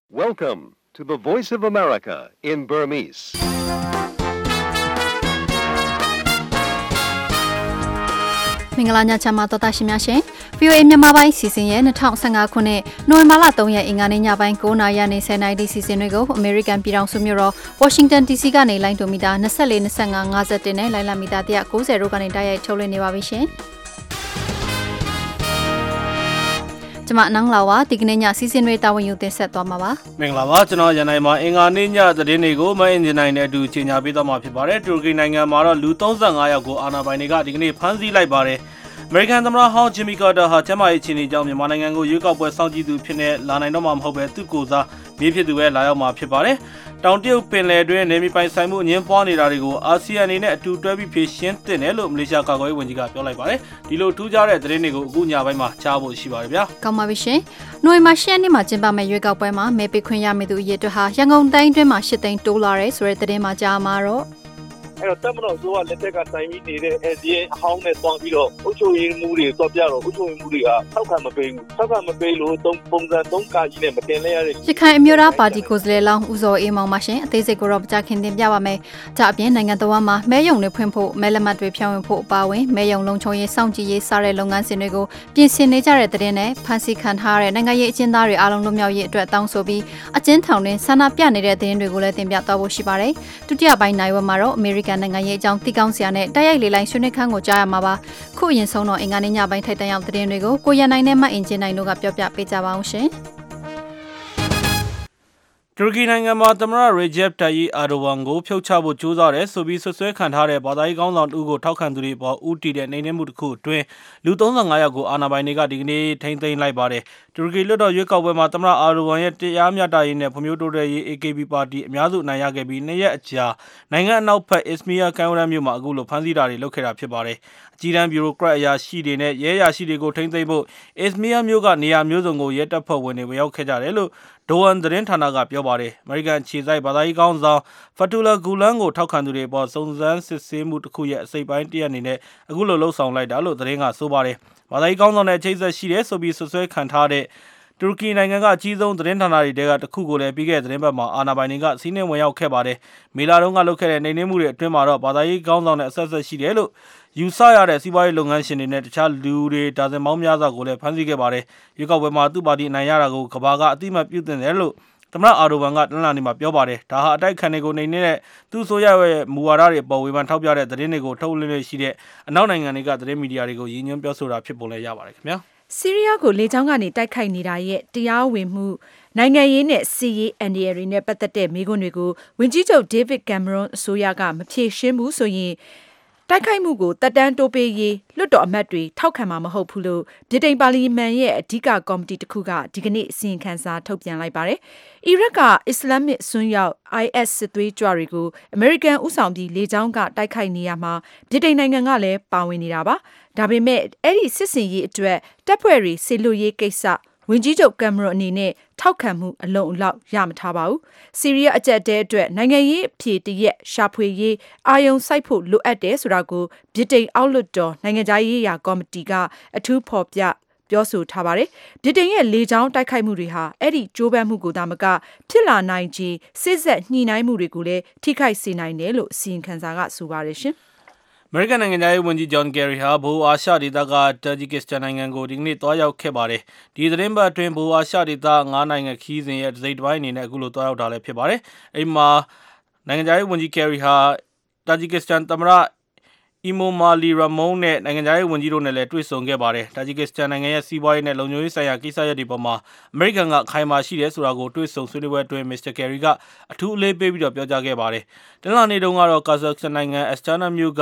Welcome to the Voice of America in Burmese. ။မင်္ဂလာညချမ်းပါတော်တာရှင်များရှင် VOA မြန်မာပိုင်းစီစဉ်ရဲ့2015ခုနှစ်နိုဝင်ဘာလ3ရက်အင်္ဂါနေ့ညပိုင်း9:00နာရီနဲ့10:00နာရီစီစဉ်တွေကို American ပြည်ထောင်စုမြို့တော် Washington DC ကနေလိုင်းဒိုမီတာ24 25 51နဲ့လိုင်းလာမီတာ190တို့ကနေတိုက်ရိုက်ထုတ်လွှင့်နေပါပြီရှင်။ကျွန်မနန်းလာဝါဒီကနေ့ညစီစဉ်တွေတာဝန်ယူတင်ဆက်သွားမှာပါမင်္ဂလာပါကျွန်တော်ရန်နိုင်မှာအင်္ဂါနေ့ညသတင်းတွေကိုမအင်ဂျင်နိုင်နဲ့အတူကြီးညာပေးသွားမှာဖြစ်ပါတယ်တူရကီနိုင်ငံမှာတော့လူ35ယောက်ကိုအာဏာပိုင်တွေကဒီကနေ့ဖမ်းဆီးလိုက်ပါတယ်အမေရိကန်သမ္မတဟောင်းဂျင်မီကာတာဟာကျန်းမာရေးအခြေအနေကြောင့်မြန်မာနိုင်ငံကိုရွေးကောက်ပွဲစောင့်ကြည့်သူဖြစ်နေလာနိုင်တော့မှာမဟုတ်ပဲသူ့ကိုယ်စားမြေဖြစ်သူပဲလာရောက်မှာဖြစ်ပါတယ်တောင်တရုတ်ပင်လယ်တွင်းနေမီပိုင်ဆိုင်မှုအငင်းပွားနေတာတွေကိုအာဆီယံအနေနဲ့အတူတွဲပြီးဖြေရှင်းသင့်တယ်လို့မလေးရှားကာကွယ်ရေးဝန်ကြီးကပြောလိုက်ပါတယ်ဒီလိုထူးခြားတဲ့သတင်းတွေကိုအခုညပိုင်းမှာကြားဖို့ရှိပါတယ်ဗျာကောင်းပါပြီရှင်နိုဝင်ဘာ10ရက်နေ့မှာကျင်းပမယ့်ရွေးကောက်ပွဲမှာမဲပေးခွင့်ရမယ့်သူအရေအတွက်ဟာရန်ကုန်တိုင်းတွင်းမှာ8သိန်းတိုးလာတယ်ဆိုတဲ့သတင်းမှာကြားမှာတော့အဲ့တော့တက်မတော်ဆိုကလက်ထက်ကတိုင်ပြီးနေတဲ့ SDN အဟောင်းနဲ့တွန်းပြီးတော့အုပ်ချုပ်ရေးမှုတွေတော့ပြတော့အုပ်ချုပ်ရေးမှုတွေကထောက်ခံမပေးဘူးထောက်ခံမပေးလို့ပုံစံ3ကာကြီးနဲ့မတင်လဲရတဲ့ရခိုင်အမျိုးသားပါတီကိုယ်စားလှယ်လောင်းဦးစောအေးမောင်ပါရှင်အသေးစိတ်ကိုတော့ကြာခင်တင်ပြပါမယ်။ဒါအပြင်နိုင်ငံတော်မှာမဲယုံတွေဖွင့်ဖို့မဲလက်မှတ်တွေဖြန့်ဝေဖို့အပါအဝင်မဲယုံလုံခြုံရေးစောင့်ကြည့်ရေးစတဲ့လုပ်ငန်းစဉ်တွေကိုပြင်ဆင်နေကြတဲ့တဲ့နဲ့ဖန်ဆီးခံထားတဲ့နိုင်ငံရေးအကျဉ်းသားတွေအားလုံးလွတ်မြောက်ရေးအတွက်တောင်းဆိုပြီးအကျဉ်းထောင်တွင်ဆန္ဒပြနေတဲ့တဲ့တွေကိုလည်းတင်ပြသွားဖို့ရှိပါတယ်။ဒုတိယပိုင်းနိုင်ဝက်မှာတော့အမေရိကန်နိုင်ငံရေးအကြောင်းတိကောင်းစရာနဲ့တိုက်ရိုက်လေလိုင်းဆွေးနွေးခန်းကိုကြားရမှာပါခုအရင်ဆုံးတော့အင်္ဂါနေ့ညပိုင်းထိုက်တန်ရောက်သတင်းတွေကိုကိုရန်နိုင်နဲ့မအင်ဂျင်နိုင်တို့ကပြောပြပေးကြပါအောင်ရှင်တူရကီနိုင်ငံမှာသမ္မတရေဂျက်တာယီအာဒိုဝမ်ကိုဖြုတ်ချဖို့ကြိုးစားတယ်ဆိုပြီးဆွဆွဲခံထားတဲ့ဘာသာရေးခေါင်းဆောင်တူကိုထောက်ခံသူတွေပေါ်ဦးတည်တဲ့နှိမ်နင်းမှုတစ်ခုအတွင်းလူ35ယောက်ကိုအာဏာပိုင်တွေကဒီကနေ့ထိန်းသိမ်းလိုက်ပါတယ်တူရကီလွှတ်တော်ရွေးကောက်ပွဲမှာသမ္မတအာဒိုဝမ်ရဲ့တရားမျှတရေးနဲ့ဖွံ့ဖြိုးတိုးတက်ရေး AKP ပါတီအများစုအနိုင်ရခဲ့ပြီး2ရက်အကြာနိုင်ငံအနောက်ဘက် Izmir ကမ်းရိုးတန်းမြို့မှာအခုလိုဖမ်းဆီးတာတွေလုပ်ခဲ့တာဖြစ်ပါတယ်အကြီးတန်းဘီရိုကရက်အရာရှိတွေနဲ့ရဲအရာရှိတွေကိုထိန်းသိမ်းဖို့ Izmir မြို့ကနေရာမျိုးစုံကိုရဲတပ်ဖွဲ့ဝင်တွေဝင်ရောက်ခဲ့ကြတယ်လို့ဒိုဝမ်သတင်းဌာနကပြောပါတယ်အမေရိကန်ခြေစိုက်ဘာသာရေးကောင်းဆောင်ဖတ်တူလာဂူလန်ကိုထောက်ခံသူတွေပေါ်စုံစမ်းစစ်ဆေးမှုတစ်ခုရဲ့အစိပ်ပိုင်းတစ်ရပ်အနေနဲ့အခုလိုလှုပ်ဆောင်လိုက်တာလို့သတင်းကဆိုပါတယ်ဘာသာရေးကောင်းဆောင်တဲ့အခြေဆက်ရှိတယ်ဆိုပြီးဆွဆွဲခံထားတဲ့တူရကီနိုင်ငံကအကြီးဆုံးသတင်းဌာနတွေတဲကတစ်ခုကိုလည်းပြီးခဲ့တဲ့သတင်းပတ်မှာအာဏာပိုင်တွေကစီးနှင်းဝင်ရောက်ခဲ့ပါတယ်မေလာတုန်းကလုပ်ခဲ့တဲ့နှိမ်နင်းမှုတွေအတွင်းမှာတော့ဘာသာရေးကောင်းဆောင်တဲ့အဆက်ရှိတယ်လို့ယူဆရတဲ့စီးပွားရေးလုပ်ငန်းရှင်တွေနဲ့တခြားလူတွေဒါဇင်ပေါင်းများစွာကိုလည်းဖမ်းဆီးခဲ့ပါတယ်ရွေးကောက်ပွဲမှာသူ့ပါတီအနိုင်ရတာကိုကဘာကအတိအမှတ်ပြုတင်တယ်လို့သမ္မတအာဒိုဝမ်ကတနင်္လာနေ့မှာပြောပါတယ်ဒါဟာအတိုက်ခံတွေကိုနှိမ်နေတဲ့သူ့ဆိုရရဲ့မူဝါဒတွေပေါ်ဝေဖန်ထောက်ပြတဲ့သတင်းတွေကိုထုတ်လွှင့်ရှိတဲ့အနောက်နိုင်ငံတွေကသတင်းမီဒီယာတွေကိုရည်ညွှန်းပြောဆိုတာဖြစ်ပုံလည်းရပါတယ်ခင်ဗျာဆီးရီးယားကိုလေကြောင်းကနေတိုက်ခိုက်နေတာရဲ့တရားဝင်မှုနိုင်ငံရေးနဲ့စီးရေးအန်ဒီရီနဲ့ပတ်သက်တဲ့မေးခွန်းတွေကိုဝန်ကြီးချုပ်ဒေးဗစ်ကင်မရွန်အစိုးရကမဖြေရှင်းဘူးဆိုရင်တိုက်ခိုက်မှုကိုတက်တန်းတိုးပေးရေးလွှတ်တော်အမတ်တွေထောက်ခံမှာမဟုတ်ဘူးလို့ဗြိတိန်ပါလီမန်ရဲ့အဓိကကော်မတီတစ်ခုကဒီကနေ့အစီရင်ခံစာထုတ်ပြန်လိုက်ပါတယ်။အီရတ်ကအစ္စလာမစ်စွန်းရောက် IS စစ်သွေးကြွတွေကိုအမေရိကန်ဥဆောင်ပြီးလေကြောင်းကတိုက်ခိုက်နေရမှာဗြိတိန်နိုင်ငံကလည်းပါဝင်နေတာပါ။ဒါပေမဲ့အဲ့ဒီစစ်စင်ရေးအတွက်တပ်ဖွဲ့တွေဆေလွတ်ရေးကိစ္စဝန်ကြီးချုပ်ကင်မရွန်အနေနဲ့ထောက်ခံမှုအလုံးအလောက်ရမထားပါဘူး။ဆီးရီးယားအကြက်တဲအတွက်နိုင်ငံရေးအဖြေတရက်ရှာဖွေရေးအာယုံစိုက်ဖို့လိုအပ်တယ်ဆိုတာကိုဗြိတိန်အောက်လွှတ်တော်နိုင်ငံခြားရေးရာကော်မတီကအထူးဖော်ပြပြောဆိုထားပါတယ်။ဗြိတိန်ရဲ့လေကြောင်းတိုက်ခိုက်မှုတွေဟာအဲ့ဒီကြိုးပမ်းမှုကိုသာမကဖြစ်လာနိုင်ခြေစစ်ဆက်ညှိနှိုင်းမှုတွေကိုလည်းထိခိုက်စေနိုင်တယ်လို့အစီရင်ခံစာကဆိုပါတယ်ရှင်။အမေရိကန်နိုင်ငံသားရေးဝန်ကြီးဂျွန်ကယ်ရီဟာဗဟိုအာရှဒေသကတာဂျီကစ္စတန်နိုင်ငံကိုဒီကနေ့တွားရောက်ခဲ့ပါတယ်။ဒီသတင်းပတ်အတွင်းဗဟိုအာရှဒေသ9နိုင်ငံခီးစဉ်ရဲ့တစ်စိတ်တစ်ပိုင်းအနေနဲ့အခုလိုတွားရောက်တာလည်းဖြစ်ပါတယ်။အဲဒီမှာနိုင်ငံသားရေးဝန်ကြီးကယ်ရီဟာတာဂျီကစ္စတန်သမ္မတအီမိုမာလီရမုန်းနဲ့နိုင်ငံသားရေးဝန်ကြီးတို့နဲ့လည်းတွေ့ဆုံခဲ့ပါတယ်။တာဂျီကစ္စတန်နိုင်ငံရဲ့စီးပွားရေးနဲ့လုံခြုံရေးဆိုင်ရာကိစ္စရပ်တွေပေါ်မှာအမေရိကန်ကခိုင်မာရှိတယ်ဆိုတာကိုတွေ့ဆုံဆွေးနွေးပွဲအတွင်းမစ္စတာကယ်ရီကအထူးအလေးပေးပြီးတော့ပြောကြားခဲ့ပါတယ်။တနင်္လာနေ့တုန်းကတော့ကာဇက်စတန်နိုင်ငံအက်စတာနာမြို့က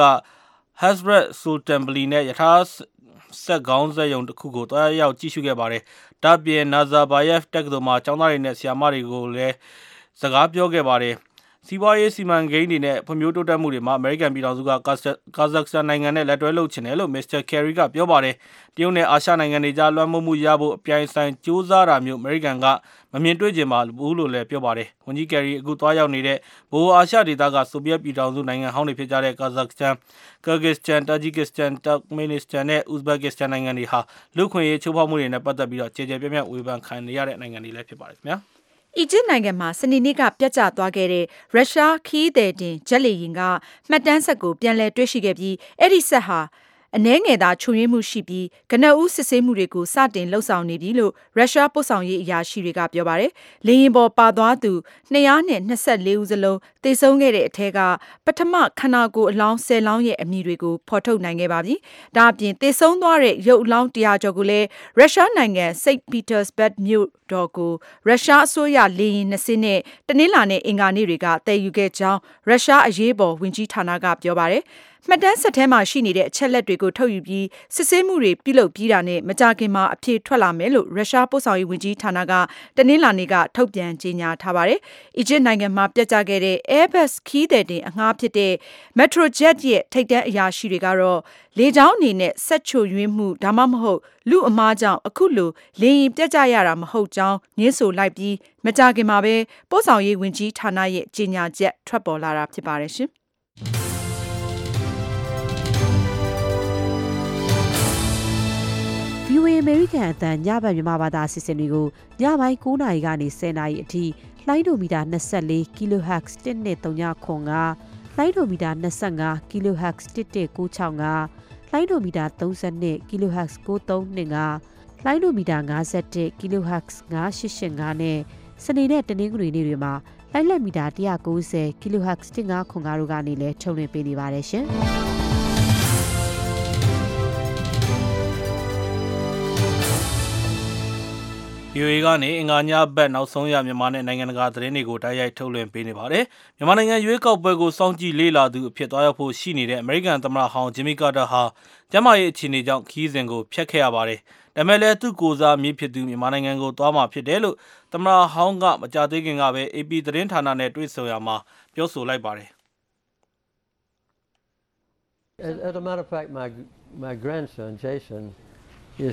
Hazrat Sultanbli နဲ့ယထာဆက်ခေါင်းဆက်ယုံတစ်ခုကိုတွားရောက်ကြည့်ရှုခဲ့ပါတယ်။ဒါ့ပြင် Nazarbayev တက္ကသိုလ်မှာကျောင်းသားတွေနဲ့ဆရာမတွေကိုလည်းစကားပြောခဲ့ပါတယ်။စီးပွားရေးစီမံကိန်းတွေနဲ့ဖွံ့ဖြိုးတိုးတက်မှုတွေမှာအမေရိကန်ပြည်ထောင်စုကကာဇက်စတန်နိုင်ငံနဲ့လက်တွဲလုပ်ချင်တယ်လို့မစ္စတာကယ်ရီကပြောပါတယ်။တရုတ်နဲ့အာရှနိုင်ငံတွေကြားလွှမ်းမိုးမှုရဖို့အပြိုင်ဆိုင်ကြိုးစားတာမျိုးအမေရိကန်ကမမြင်တွေ့ချင်ပါဘူးလို့လည်းပြောပါတယ်။ဝန်ကြီးကယ်ရီအခုသွားရောက်နေတဲ့ဗဟိုအာရှဒေသကဆိုဗီယက်ပြည်ထောင်စုနိုင်ငံဟောင်းတွေဖြစ်ကြတဲ့ကာဇက်စတန်၊ကာဂစ္စတန်၊တာဂျီကစ္စတန်၊တပ်မင်နစ္စတန်နဲ့ဥဇဘက်ကစ္စတန်နိုင်ငံတွေဟာလူ့ခွင့်ရေးချိုးဖောက်မှုတွေနဲ့ပတ်သက်ပြီးတော့ကြေကြေပြန့်ပြန့်ဝေဖန်ခံနေရတဲ့နိုင်ငံတွေလည်းဖြစ်ပါတယ်ခင်ဗျာ။အီဂျစ်နိုင်ငံမှာစနေနေ့ကပြတ်ကျသွားခဲ့တဲ့ရုရှားခီးသည်တင်ဂျက်လေယာဉ်ကမှတ်တမ်းဆက်ကိုပြန်လည်တွေ့ရှိခဲ့ပြီးအဲ့ဒီဆက်ဟာအနှဲငယ်သာချုံရင်းမှုရှိပြီးကနဦးစစ်ဆေးမှုတွေကိုစတင်လှုပ်ဆောင်နေပြီလို့ရုရှားပို့ဆောင်ရေးအရာရှိတွေကပြောပါတယ်။လေယာဉ်ပေါ်ပါသွားသူ224ဦးစလုံးသေဆုံးခဲ့တဲ့အထက်ကပထမခန္ဓာကိုယ်အလောင်း10လောင်းရဲ့အမည်တွေကိုဖော်ထုတ်နိုင်ခဲ့ပါပြီ။ဒါအပြင်သေဆုံးသွားတဲ့ရုပ်အလောင်း100ကျော်ကိုလည်းရုရှားနိုင်ငံစိန့်ပီတာစဘတ်မြို့တော်ကိုရုရှားအစိုးရလေယာဉ်2စင်းနဲ့တနင်္လာနဲ့အင်္ဂါနေ့တွေကတည်ယူခဲ့ကြောင်းရုရှားအရေးပေါ်ဝန်ကြီးဌာနကပြောပါတယ်။မှတ်တမ်းဆက်ထဲမှာရှိနေတဲ့အချက်လက်တွေကိုထုတ်ယူပြီးစစ်ဆေးမှုတွေပြုလုပ်ပြီးတာနဲ့မကြာခင်မှာအဖြေထွက်လာမယ်လို့ရုရှားပို့ဆောင်ရေးဝန်ကြီးဌာနကတနင်္လာနေ့ကထုတ်ပြန်ကြေညာထားပါတယ်။အီဂျစ်နိုင်ငံမှာပြတ်ကျခဲ့တဲ့ Airbus ခီးသည်တင်အငှားဖြစ်တဲ့ Metrojet ရဲ့ထိပ်တန်းအရာရှိတွေကတော့လေကြောင်းအနေနဲ့ဆက်ချိုယွင်းမှုဒါမှမဟုတ်လူအမားကြောင့်အခုလိုလေယာဉ်ပြတ်ကျရတာမဟုတ်ကြောင်းညင်းဆိုလိုက်ပြီးမကြာခင်မှာပဲပို့ဆောင်ရေးဝန်ကြီးဌာနရဲ့ကြေညာချက်ထွက်ပေါ်လာတာဖြစ်ပါတယ်ရှင်။ VOA American အသံညဘက်မြန်မာဘာသာအစီအစဉ်တွေကိုညပိုင်း9:00နာရီကနေ10:00နာရီအထိလိုင်းဒိုမီတာ24 kHz 1.395လိုင်းဒိုမီတာ25 kHz 1.965လိုင်းဒိုမီတာ32 kHz 9325လိုင်းဒိုမီတာ51 kHz 9885နဲ့စနေနဲ့တနင်္ဂနွေနေ့တွေမှာလိုင်းလက်မီတာ190 kHz 1505တို့ကနေလည်းထုတ်လွှင့်ပေးနေပါတယ်ရှင်။ VOA ကနေအင်္ဂါညဘက်နောက်ဆုံးရမြန်မာနဲ့နိုင်ငံတကာသတင်းတွေကိုတိုက်ရိုက်ထုတ်လွှင့်ပေးနေပါတယ်။မြန်မာနိုင်ငံရွေးကောက်ပွဲကိုစောင့်ကြည့်လေ့လာသူအဖြစ်သွားရောက်ဖို့ရှိနေတဲ့အမေရိကန်သမ္မတဟောင်းဂျင်မီကာတာဟာကျန်းမာရေးအခြေအနေကြောင့်ခီးစဉ်ကိုဖျက်ခဲ့ရပါတယ်။ဒါပေမဲ့လည်းသူ့ကိုယ်စားမြေဖြစ်သူမြန်မာနိုင်ငံကိုသွားမှာဖြစ်တယ်လို့သမ္မတဟောင်းကမကြာသေးခင်ကပဲ AP သတင်းဌာနနဲ့တွေ့ဆုံရမှာပြောဆိုလိုက်ပါတယ်။ As a matter of fact, my grandson Jason is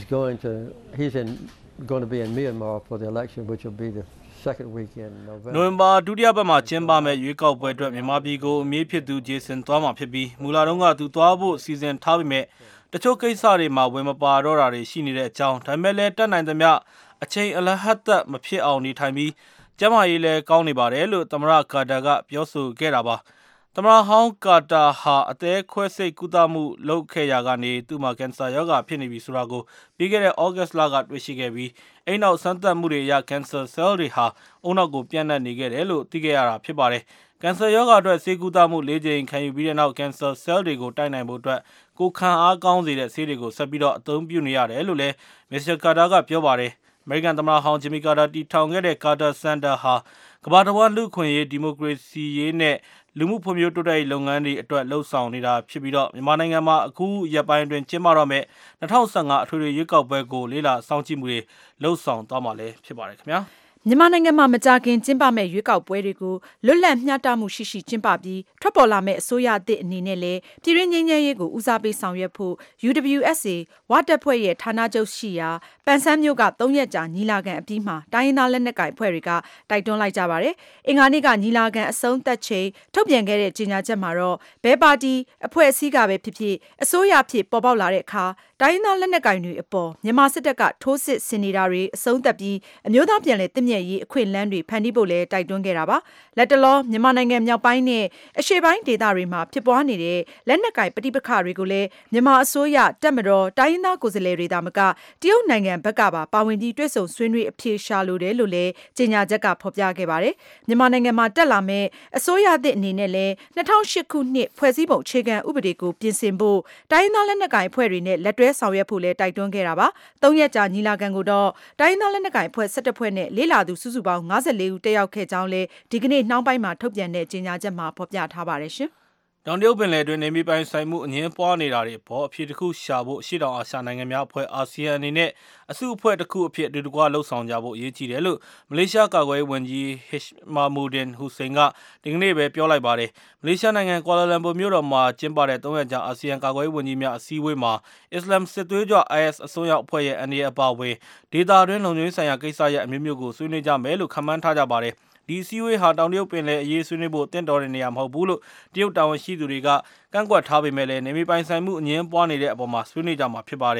going to be in Myanmar for the election, which will be the second week in November. နိုဝင်ဘာဒုတိယပတ်မှာကျင်းပမယ့်ရွေးကောက်ပွဲအတွက်မြန်မာပြည်ကိုအမေးဖြစ်သူဂျေဆန်သွားမှာဖြစ်ပြီးမူလာတုန်းကသူသွားဖို့စီစဉ်ထားပေမဲ့တချို့ကိစ္စတွေမှာဝင်မပါတော့တာတွေရှိနေတဲ့အကြောင်းဒါပေမဲ့လည်းတက်နိုင်သမျှအချိန်အလဟတ်သက်မဖြစ်အောင်နေထိုင်ပြီးကျန်းမာရေးလည်းကောင်းနေပါတယ်လို့သမ္မတကာတာကပြောဆိုခဲ့တာပါ။သမ္မတဟောင်းကာတာဟာအသေးခွဲစိတ်ကုသမှုလုပ်ခဲ့ရာကနေသူ့မှာကင်ဆာရောဂါဖြစ်နေပြီဆိုတာကိုပြီးခဲ့တဲ့ဩဂတ်စ်လကတွေ့ရှိခဲ့ပြီးအဲ့နောက်စမ်းသပ်မှုတွေအရကင်ဆာဆဲလ်တွေဟာအုံနောက်ကိုပြန့်နှံ့နေခဲ့တယ်လို့သိခဲ့ရတာဖြစ်ပါတယ်။ကင်ဆာရောဂါအတွက်ဆေးကုသမှု၄ကြိမ်ခံယူပြီးတဲ့နောက်ကင်ဆာဆဲလ်တွေကိုတိုက်နိုင်ဖို့အတွက်ကိုခံအားကောင်းစေတဲ့ဆေးတွေကိုဆက်ပြီးတော့အသုံးပြုနေရတယ်လို့လည်းမစ္စတာကာတာကပြောပါတယ်။အမေရိကန်သမ္မတဟောင်းဂျင်မီကာတာတီထောင်ခဲ့တဲ့ကာတာစင်တာဟာကမ္ဘာတစ်ဝန်းလူ့အခွင့်အရေးဒီမိုကရေစီရေးနဲ့လူမှုဖွံ့ဖြိုးတိုးတက်ရေးလုပ်ငန်းတွေအတွက်လှုပ်ဆောင်နေတာဖြစ်ပြီးတော့မြန်မာနိုင်ငံမှာအခုရက်ပိုင်းအတွင်းကျင်းပတော့မဲ့2015အထွေထွေရွေးကောက်ပွဲကိုလေးလာစောင့်ကြည့်မှုတွေလှုပ်ဆောင်သွားမှာလည်းဖြစ်ပါတယ်ခင်ဗျာမြန်မာနိုင်ငံမှာမကြာခင်ကျင်းပမဲ့ရွေးကောက်ပွဲတွေကိုလွတ်လပ်မျှတမှုရှိရှိကျင်းပပြီးထွက်ပေါ်လာမဲ့အစိုးရအသစ်အနေနဲ့လည်းပြည်တွင်းငြိမ်းချမ်းရေးကိုဦးစားပေးဆောင်ရွက်ဖို့ UWSA ဝတပ်ဖွဲ့ရဲ့ဌာနချုပ်ရှိရာပန်ဆန်းမြို့က3ရက်ကြာညီလာခံအပြီးမှာတိုင်းရင်းသားလက်နက်ကိုင်အဖွဲ့တွေကတိုက်တွန်းလိုက်ကြပါတယ်။အင်္ဂါနေ့ကညီလာခံအဆုံးသတ်ချိန်ထုတ်ပြန်ခဲ့တဲ့ကြေညာချက်မှာတော့ဘဲပါတီအဖွဲ့အစည်းကပဲဖြစ်ဖြစ်အစိုးရဖြစ်ပေါ်ပေါက်လာတဲ့အခါတိုင်းရင်းသားလက်နက်ကိုင်တွေအပေါ်မြန်မာစစ်တပ်ကထိုးစစ်ဆင်နေတာတွေအဆုံးသတ်ပြီးအမျိုးသားပြန်လည်သင့်မြတ်ရေးအခွင့်အလမ်းတွေဖန်တီးဖို့လည်းတိုက်တွန်းခဲ့တာပါ။လက်တလောမြန်မာနိုင်ငံမြောက်ပိုင်းနဲ့အရှေ့ပိုင်းဒေသတွေမှာဖြစ်ပွားနေတဲ့လက်နက်ကိုင်ပဋိပက္ခတွေကိုလည်းမြန်မာအစိုးရတပ်မတော်တိုင်းရင်းသားကိုယ်စားလှယ်တွေသာမကတရုတ်နိုင်ငံဘက်ကပါဝင်ပြီးတွေ့ဆုံဆွေးနွေးအဖြေရှာလိုတယ်လို့လည်းကြေညာချက်ကဖော်ပြခဲ့ပါတယ်။မြန်မာနိုင်ငံမှာတက်လာမဲ့အစိုးရသစ်အနေနဲ့လည်း2008ခုနှစ်ဖွဲ့စည်းပုံအခြေခံဥပဒေကိုပြင်ဆင်ဖို့တိုင်းရင်းသားလက်နက်ကိုင်အဖွဲ့တွေနဲ့လက်တွဲဆောင်ရွက်ဖို့လည်းတိုက်တွန်းခဲ့တာပါ။3ရက်ကြာညီလာခံကိုတော့တိုင်းရင်းသားလက်နက်ကိုင်အဖွဲ့17ဖွဲ့နဲ့လေ့လာသူစုစုပေါင်း54ဦးတက်ရောက်ခဲ့ကြောင်းလည်းဒီကနေ့နှောင်းပိုင်းမှာထုတ်ပြန်တဲ့ကြေညာချက်မှာဖော်ပြထားပါတယ်ရှင်။တောင်တရုတ်ပင်လယ်တွင်နေမြေပိုင်ဆိုင်မှုအငြင်းပွားနေတာတွေပေါ်အဖြစ်တစ်ခုရှာဖို့ရှေ့တောင်အာရှနိုင်ငံများအဖွဲ့အာဆီယံအနေနဲ့အစုအဖွဲ့တစ်ခုအဖြစ်အတူတကွလှုပ်ဆောင်ကြဖို့အရေးကြီးတယ်လို့မလေးရှားကာကွယ်ရေးဝန်ကြီးဟစ်မာမူဒင်ဟူစိန်ကဒီကနေ့ပဲပြောလိုက်ပါတယ်။မလေးရှားနိုင်ငံကွာလာလမ်ပူမြို့တော်မှာကျင်းပတဲ့3ရက်ကြာအာဆီယံကာကွယ်ရေးဝန်ကြီးများအစည်းအဝေးမှာအစ္စလာမ်စစ်သွေးကြွ IS အစွန်းရောက်အဖွဲ့ရဲ့အန္တရာယ်အပါအဝင်ဒေသတွင်းလုံခြုံရေးဆိုင်ရာကိစ္စရပ်အမျိုးမျိုးကိုဆွေးနွေးကြမယ်လို့ခန့်မှန်းထားကြပါတယ်။ဒီအစည်းအဝေးဟာတောင်တရုတ်ပင်လယ်အရေးဆွေးနွေးဖို့တင့်တော်တဲ့နေရာမဟုတ်ဘူးလို့တရုတ်တာဝန်ရှိသူတွေကကန့်ကွက်ထားပေမဲ့လည်းနေမြေပိုင်ဆိုင်မှုအငြင်းပွားနေတဲ့အပေါ်မှာဆွေးနွေးကြမှာဖြစ်ပါတယ်။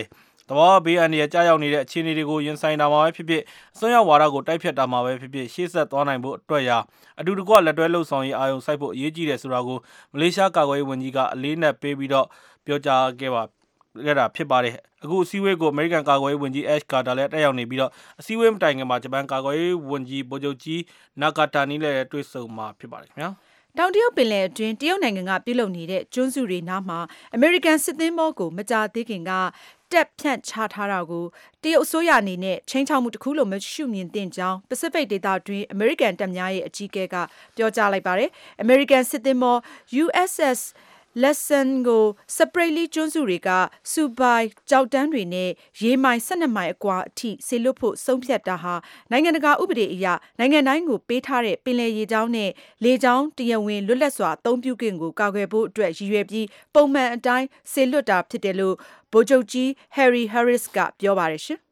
သဘာဝဘေးအန္တရာယ်ကြားရောက်နေတဲ့အခြေအနေတွေကိုရင်ဆိုင်တာမှာပဲဖြစ်ဖြစ်အစွန်းရောက်ဝါဒကိုတိုက်ဖြတ်တာမှာပဲဖြစ်ဖြစ်ရှေ့ဆက်သွားနိုင်ဖို့အတွက်ရာအတူတကွလက်တွဲလှုပ်ဆောင်ရေးအာရုံစိုက်ဖို့အရေးကြီးတယ်ဆိုတာကိုမလေးရှားကာကွယ်ရေးဝန်ကြီးကအလေးနက်ပေးပြီးတော့ပြောကြားခဲ့တာဖြစ်ပါတယ်အခုအစည်းအဝေးကိုအမေရိကန်ကာကွယ်ရေးဝန်ကြီး Ash Carter လည်းတက်ရောက်နေပြီးတော့အစည်းအဝေးမတိုင်ခင်မှာဂျပန်ကာကွယ်ရေးဝန်ကြီးဗိုလ်ချုပ်ကြီးနာကာတာနီလည်းတွေ့ဆုံမှာဖြစ်ပါတယ်ခင်ဗျာတောင်တရုတ်ပင်လယ်အတွင်းတရုတ်နိုင်ငံကပြုလုပ်နေတဲ့ကျွန်းစုတွေနားမှာအမေရိကန်စစ်သင်္ဘောကိုမကြာသေးခင်ကတက်ဖြန့်ချထားတာကိုတရုတ်အစိုးရအနေနဲ့ချင်းချောက်မှုတစ်ခုလို့မရှုမြင်သင့်ကြောင်း Pacific ဒေသတွင်းအမေရိကန်တပ်များရဲ့အကြီးအကဲကပြောကြားလိုက်ပါတယ်။ အမေရိကန်စစ်သင်္ဘော USS Lesson ကို Spratly ကျွန်းစုတွေကစူပိုင်ကြောက်တန်းတွေနဲ့ရေမိုင်12မိုင်အကွာအထိဆေလွတ်ဖို့ဆုံးဖြတ်တာဟာနိုင်ငံတကာဥပဒေအရနိုင်ငံတိုင်းကိုပေးထားတဲ့ပင်လယ်ရေကြောင်းနဲ့လေကြောင်းတရားဝင်လွတ်လပ်စွာအသုံးပြုခွင့်ကိုကာကွယ်ဖို့အတွက်ရည်ရွယ်ပြီးပုံမှန်အတိုင်းဆေလွတ်တာဖြစ်တယ်လို့ဗိုလ်ချုပ်ကြီး Harry Harris ကပြောပါတယ်ရှင်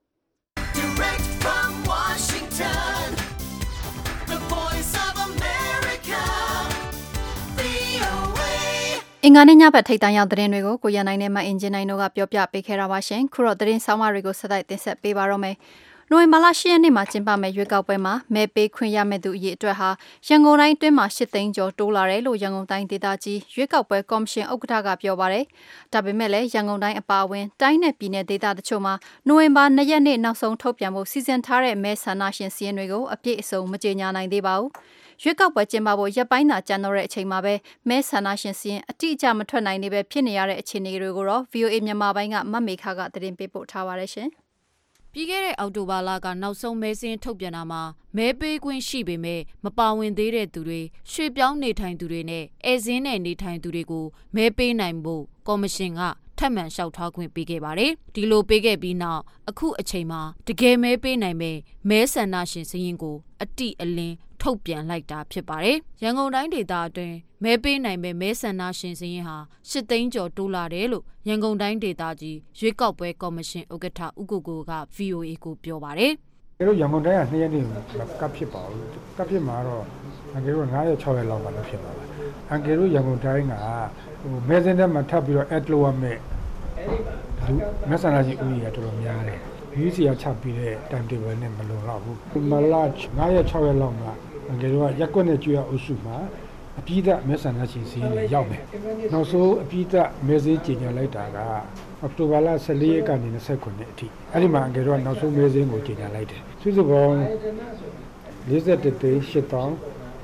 အင်္ဂါနေ့ညဘက်ထိပ်တန်းရောက်သတင်းတွေကိုကိုရနိုင်နဲ့မအင်ဂျင်နိုင်တို့ကပြောပြပေးခဲ့တာပါရှင်ခုတော့သတင်းဆောင်မတွေကိုဆက်တိုက်တင်ဆက်ပေးပါတော့မယ်နိုဝင်ဘာလ10ရက်နေ့မှာကျင်းပမယ့်ရွေးကောက်ပွဲမှာမဲပေးခွင့်ရမယ့်သူအရေအတွက်ဟာရန်ကုန်တိုင်းအတွင်းမှာ8သိန်းကျော်တိုးလာတယ်လို့ရန်ကုန်တိုင်းဒေသကြီးရွေးကောက်ပွဲကော်မရှင်ဥက္ကဋ္ဌကပြောပါတယ်ဒါပေမဲ့လည်းရန်ကုန်တိုင်းအပါအဝင်တိုင်းနယ်ပြည်နယ်ဒေသတချို့မှာနိုဝင်ဘာ2ရက်နေ့နောက်ဆုံးထုတ်ပြန်ဖို့စီစဉ်ထားတဲ့မဲဆန္ဒရှင်စီရင်တွေကိုအပြည့်အစုံမကြေညာနိုင်သေးပါဘူးရွေးကောက်ပွဲကျင်းပဖို့ရပ်ပိုင်းသာကျန်တော့တဲ့အချိန်မှာပဲမဲဆန္ဒရှင်စီရင်အတိအကျမထွက်နိုင်နေပဲဖြစ်နေရတဲ့အခြေအနေတွေကိုတော့ VOA မြန်မာပိုင်းကမတ်မေခကသတင်းပေးပို့ထားပါတယ်ရှင်ပြီးခဲ့တဲ့အောက်တိုဘာလကနောက်ဆုံးမဲစင်းထုတ်ပြန်တာမှာမဲပေးခွင့်ရှိပေမဲ့မပါဝင်သေးတဲ့သူတွေရွှေ့ပြောင်းနေထိုင်သူတွေနဲ့ဧည့်စင်းနဲ့နေထိုင်သူတွေကိုမဲပေးနိုင်ဖို့ကော်မရှင်ကထပ်မံလျှောက်ထားခွင့်ပေးခဲ့ပါတယ်။ဒီလိုပေးခဲ့ပြီးနောက်အခုအချိန်မှာတကယ်မဲပေးနိုင်မဲ့မဲဆန္ဒရှင်စည်းကိုအတိအလင်းထုတ်ပြန်လိုက်တာဖြစ်ပါတယ်။ရန်ကုန်တိုင်းဒေသအတွင်းမဲပေးနိုင်မဲ့မဲဆန္ဒရှင်စည်းဟာ8သိန်းကျော်တိုးလာတယ်လို့ရန်ကုန်တိုင်းဒေသကြီးရွေးကောက်ပွဲကော်မရှင်ဥက္ကဋ္ဌဦးကိုကိုက VOA ကိုပြောပါတယ်။ကျွန်တော်ရန်ကုန်တိုင်းက2ရက်နေ့ကပ်ဖြစ်ပါဘူး။ကပ်ဖြစ်မှာတော့အန်ကယ်တို့9ရက်6ရက်လောက်မှလည်းဖြစ်ပါလား။အန်ကယ်တို့ရန်ကုန်တိုင်းကမဲစင်းထဲမှာထပ်ပြီးတော့ add လုပ်ရမယ်လူမဲဆန္ဒရှင်ဦးရေကတော်တော်များတယ်။ UC ကချပြီးတဲ့ time table နဲ့မလုံလောက်ဘူး။မလာ9ရက်6ရက်လောက်မှာအန်ကယ်တို့ကရက်ကွက်နဲ့ကျွေးအုပ်စုမှာအပြည့်သက်မဲဆန္ဒရှင်စီးရင်ရောက်မယ်။နောက်ဆုံးအပြည့်သက်မဲစင်းကြေညာလိုက်တာကအောက်တိုဘာလ14ရက်ကနေ29ရက်အထိအဲ့ဒီမှာအန်ကယ်တို့ကနောက်ဆုံးမဲစင်းကိုကြေညာလိုက်တယ်။စုစုပေါင်း41သိန်း8000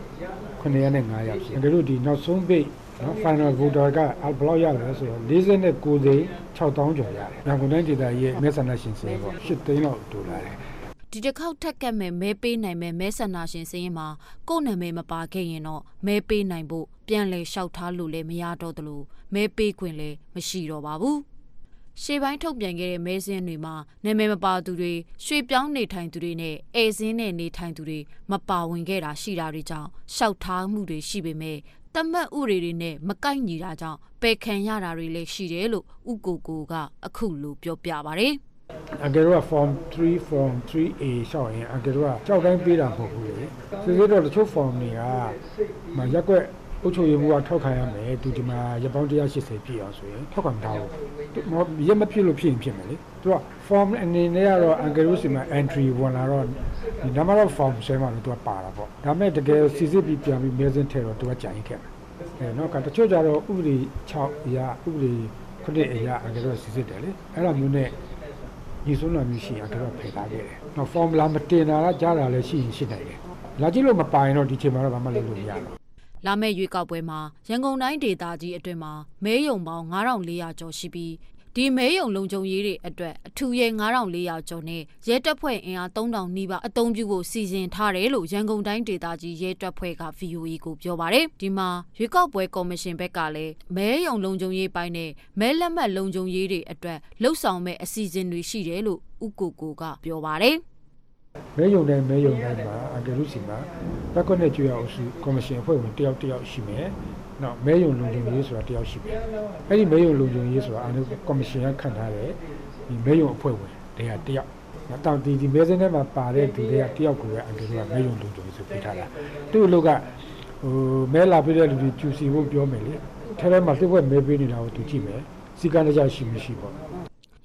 905ရောက်ရှိအန်ကယ်တို့ဒီနောက်ဆုံးပိတ်နော် final voter ကဘယ်လောက်ရလဲဆိုတော့49သိန်း6000ကျော်ရတယ်။ရန်ကုန်တိုင်းဒေသရဲ့မဲဆန္ဒရှင်စီးပေါ့8သိန်းလောက်တိုးလာတယ်။ဒီတစ်ခေါက်ထက်ကတ်မဲ့မဲပေးနိုင်မဲ့မဲဆန္ဒရှင်စရင်မှာကိုယ်နာမည်မပါခဲ့ရင်တော့မဲပေးနိုင်ဖို့ပြန်လည်လျှောက်ထားလို့လည်းမရတော့သလိုမဲပေးခွင့်လည်းမရှိတော့ပါဘူးရှေ့ပိုင်းထုတ်ပြန်ခဲ့တဲ့မဲစင်းတွေမှာနာမည်မပါသူတွေရွှေ့ပြောင်းနေထိုင်သူတွေနဲ့ဧည့်စင်းနဲ့နေထိုင်သူတွေမပါဝင်ခဲ့တာရှိတာတွေကြောင့်လျှောက်ထားမှုတွေရှိပေမဲ့တမတ်ဥတွေနဲ့မကိုက်ညီတာကြောင့်ပယ်ခံရတာတွေလည်းရှိတယ်လို့ဥကိုကိုကအခုလိုပြောပြပါတယ်အန်ကယ်တို့က form 3 form 3A ရှောက်ရင်အန်ကယ်တို့ကကြောက်တိုင်းပေးတာမဟုတ်ဘူးလေဆိုတော့တချို့ form တွေကရက်ကွက်အုပ်ချုပ်ရေးမှုကထောက်ခံရမယ်သူဒီမှာရပောင်း180ပြည့်အောင်ဆိုရင်ထောက်ခံတာဘူးရက်မဖြစ်လို့ဖြစ်ရင်ဖြစ်မယ်လေသူက form အနေနဲ့ကတော့အန်ကယ်တို့စီမှာ entry ဝင်လာတော့ဒီနံပါတ် form ဆဲမှာလို့သူကပါတာပေါ့ဒါပေမဲ့တကယ်စီစစ်ပြီးပြန်ပြီးမဲစင်းထဲတော့သူကကြံရင်ခဲ့တယ်နော်ကတချို့ကြတော့ဥပဒေ6အရာဥပဒေ9အရာအန်ကယ်တို့စီစစ်တယ်လေအဲ့လိုမျိုးနဲ့ဒီဆုံးလာမျိုးရှိရင်ကတော့ဖယ်ထားခဲ့တယ်။နောက် formula မတင်တာကကြားတာလည်းရှိရင်ရှိနိုင်တယ်။လာကြည့်လို့မပိုင်တော့ဒီချိန်မှာတော့ဘာမှလုပ်လို့မရတော့။လာမယ့်ရွေးကောက်ပွဲမှာရန်ကုန်တိုင်းဒေသကြီးအတွင်းမှာမဲရုံပေါင်း9400ကျော်ရှိပြီးဒီမဲရုံလုံခြုံရေးတွေအတွက်အထူးရဲ9400ကျော်နဲ့ရဲတပ်ဖွဲ့အင်အား3000နီးပါးအသုံးပြုဖို့စီစဉ်ထားတယ်လို့ရန်ကုန်တိုင်းဒေသကြီးရဲတပ်ဖွဲ့က VOA ကိုပြောပါတယ်။ဒီမှာရွေးကောက်ပွဲကော်မရှင်ဘက်ကလည်းမဲရုံလုံခြုံရေးပိုင်းနဲ့မဲလက်မှတ်လုံခြုံရေးတွေအတွက်လှုပ်ဆောင်မဲ့အစီအစဉ်တွေရှိတယ်လို့ဥကိုကိုကပြောပါတယ်။မဲရုံတိုင်းမှာအန်ကယ်လူစီမှာတက်ကွက်နဲ့ကျွေးအောင်စုကော်မရှင်အဖွဲ့ဝင်တယောက်ရှိမယ်။နောက်မဲရုံလုံခြုံရေးဆိုတာတယောက်ရှိတယ်။အဲ့ဒီမဲရုံလုံခြုံရေးဆိုတာကော်မရှင်ကခန့်ထားတယ်ဒီမဲရုံအဖွဲ့ဝင်တွေကတယောက်။နောက်တောင်ဒီမဲစင်းထဲမှာပါတဲ့သူတွေကတယောက်ကိုပဲအန်ကယ်ကမဲရုံလုံခြုံရေးဆိုပေးထားတာ။သူ့အလုပ်ကမဲလာပေးတဲ့လူတွေကျူစီဖို့ပြောမယ်လေ။ထဲထဲမှာတစ်ဝက်မဲပေးနေတာကိုသူကြည့်မယ်။စီကံတကြရှိမရှိပေါ့ရ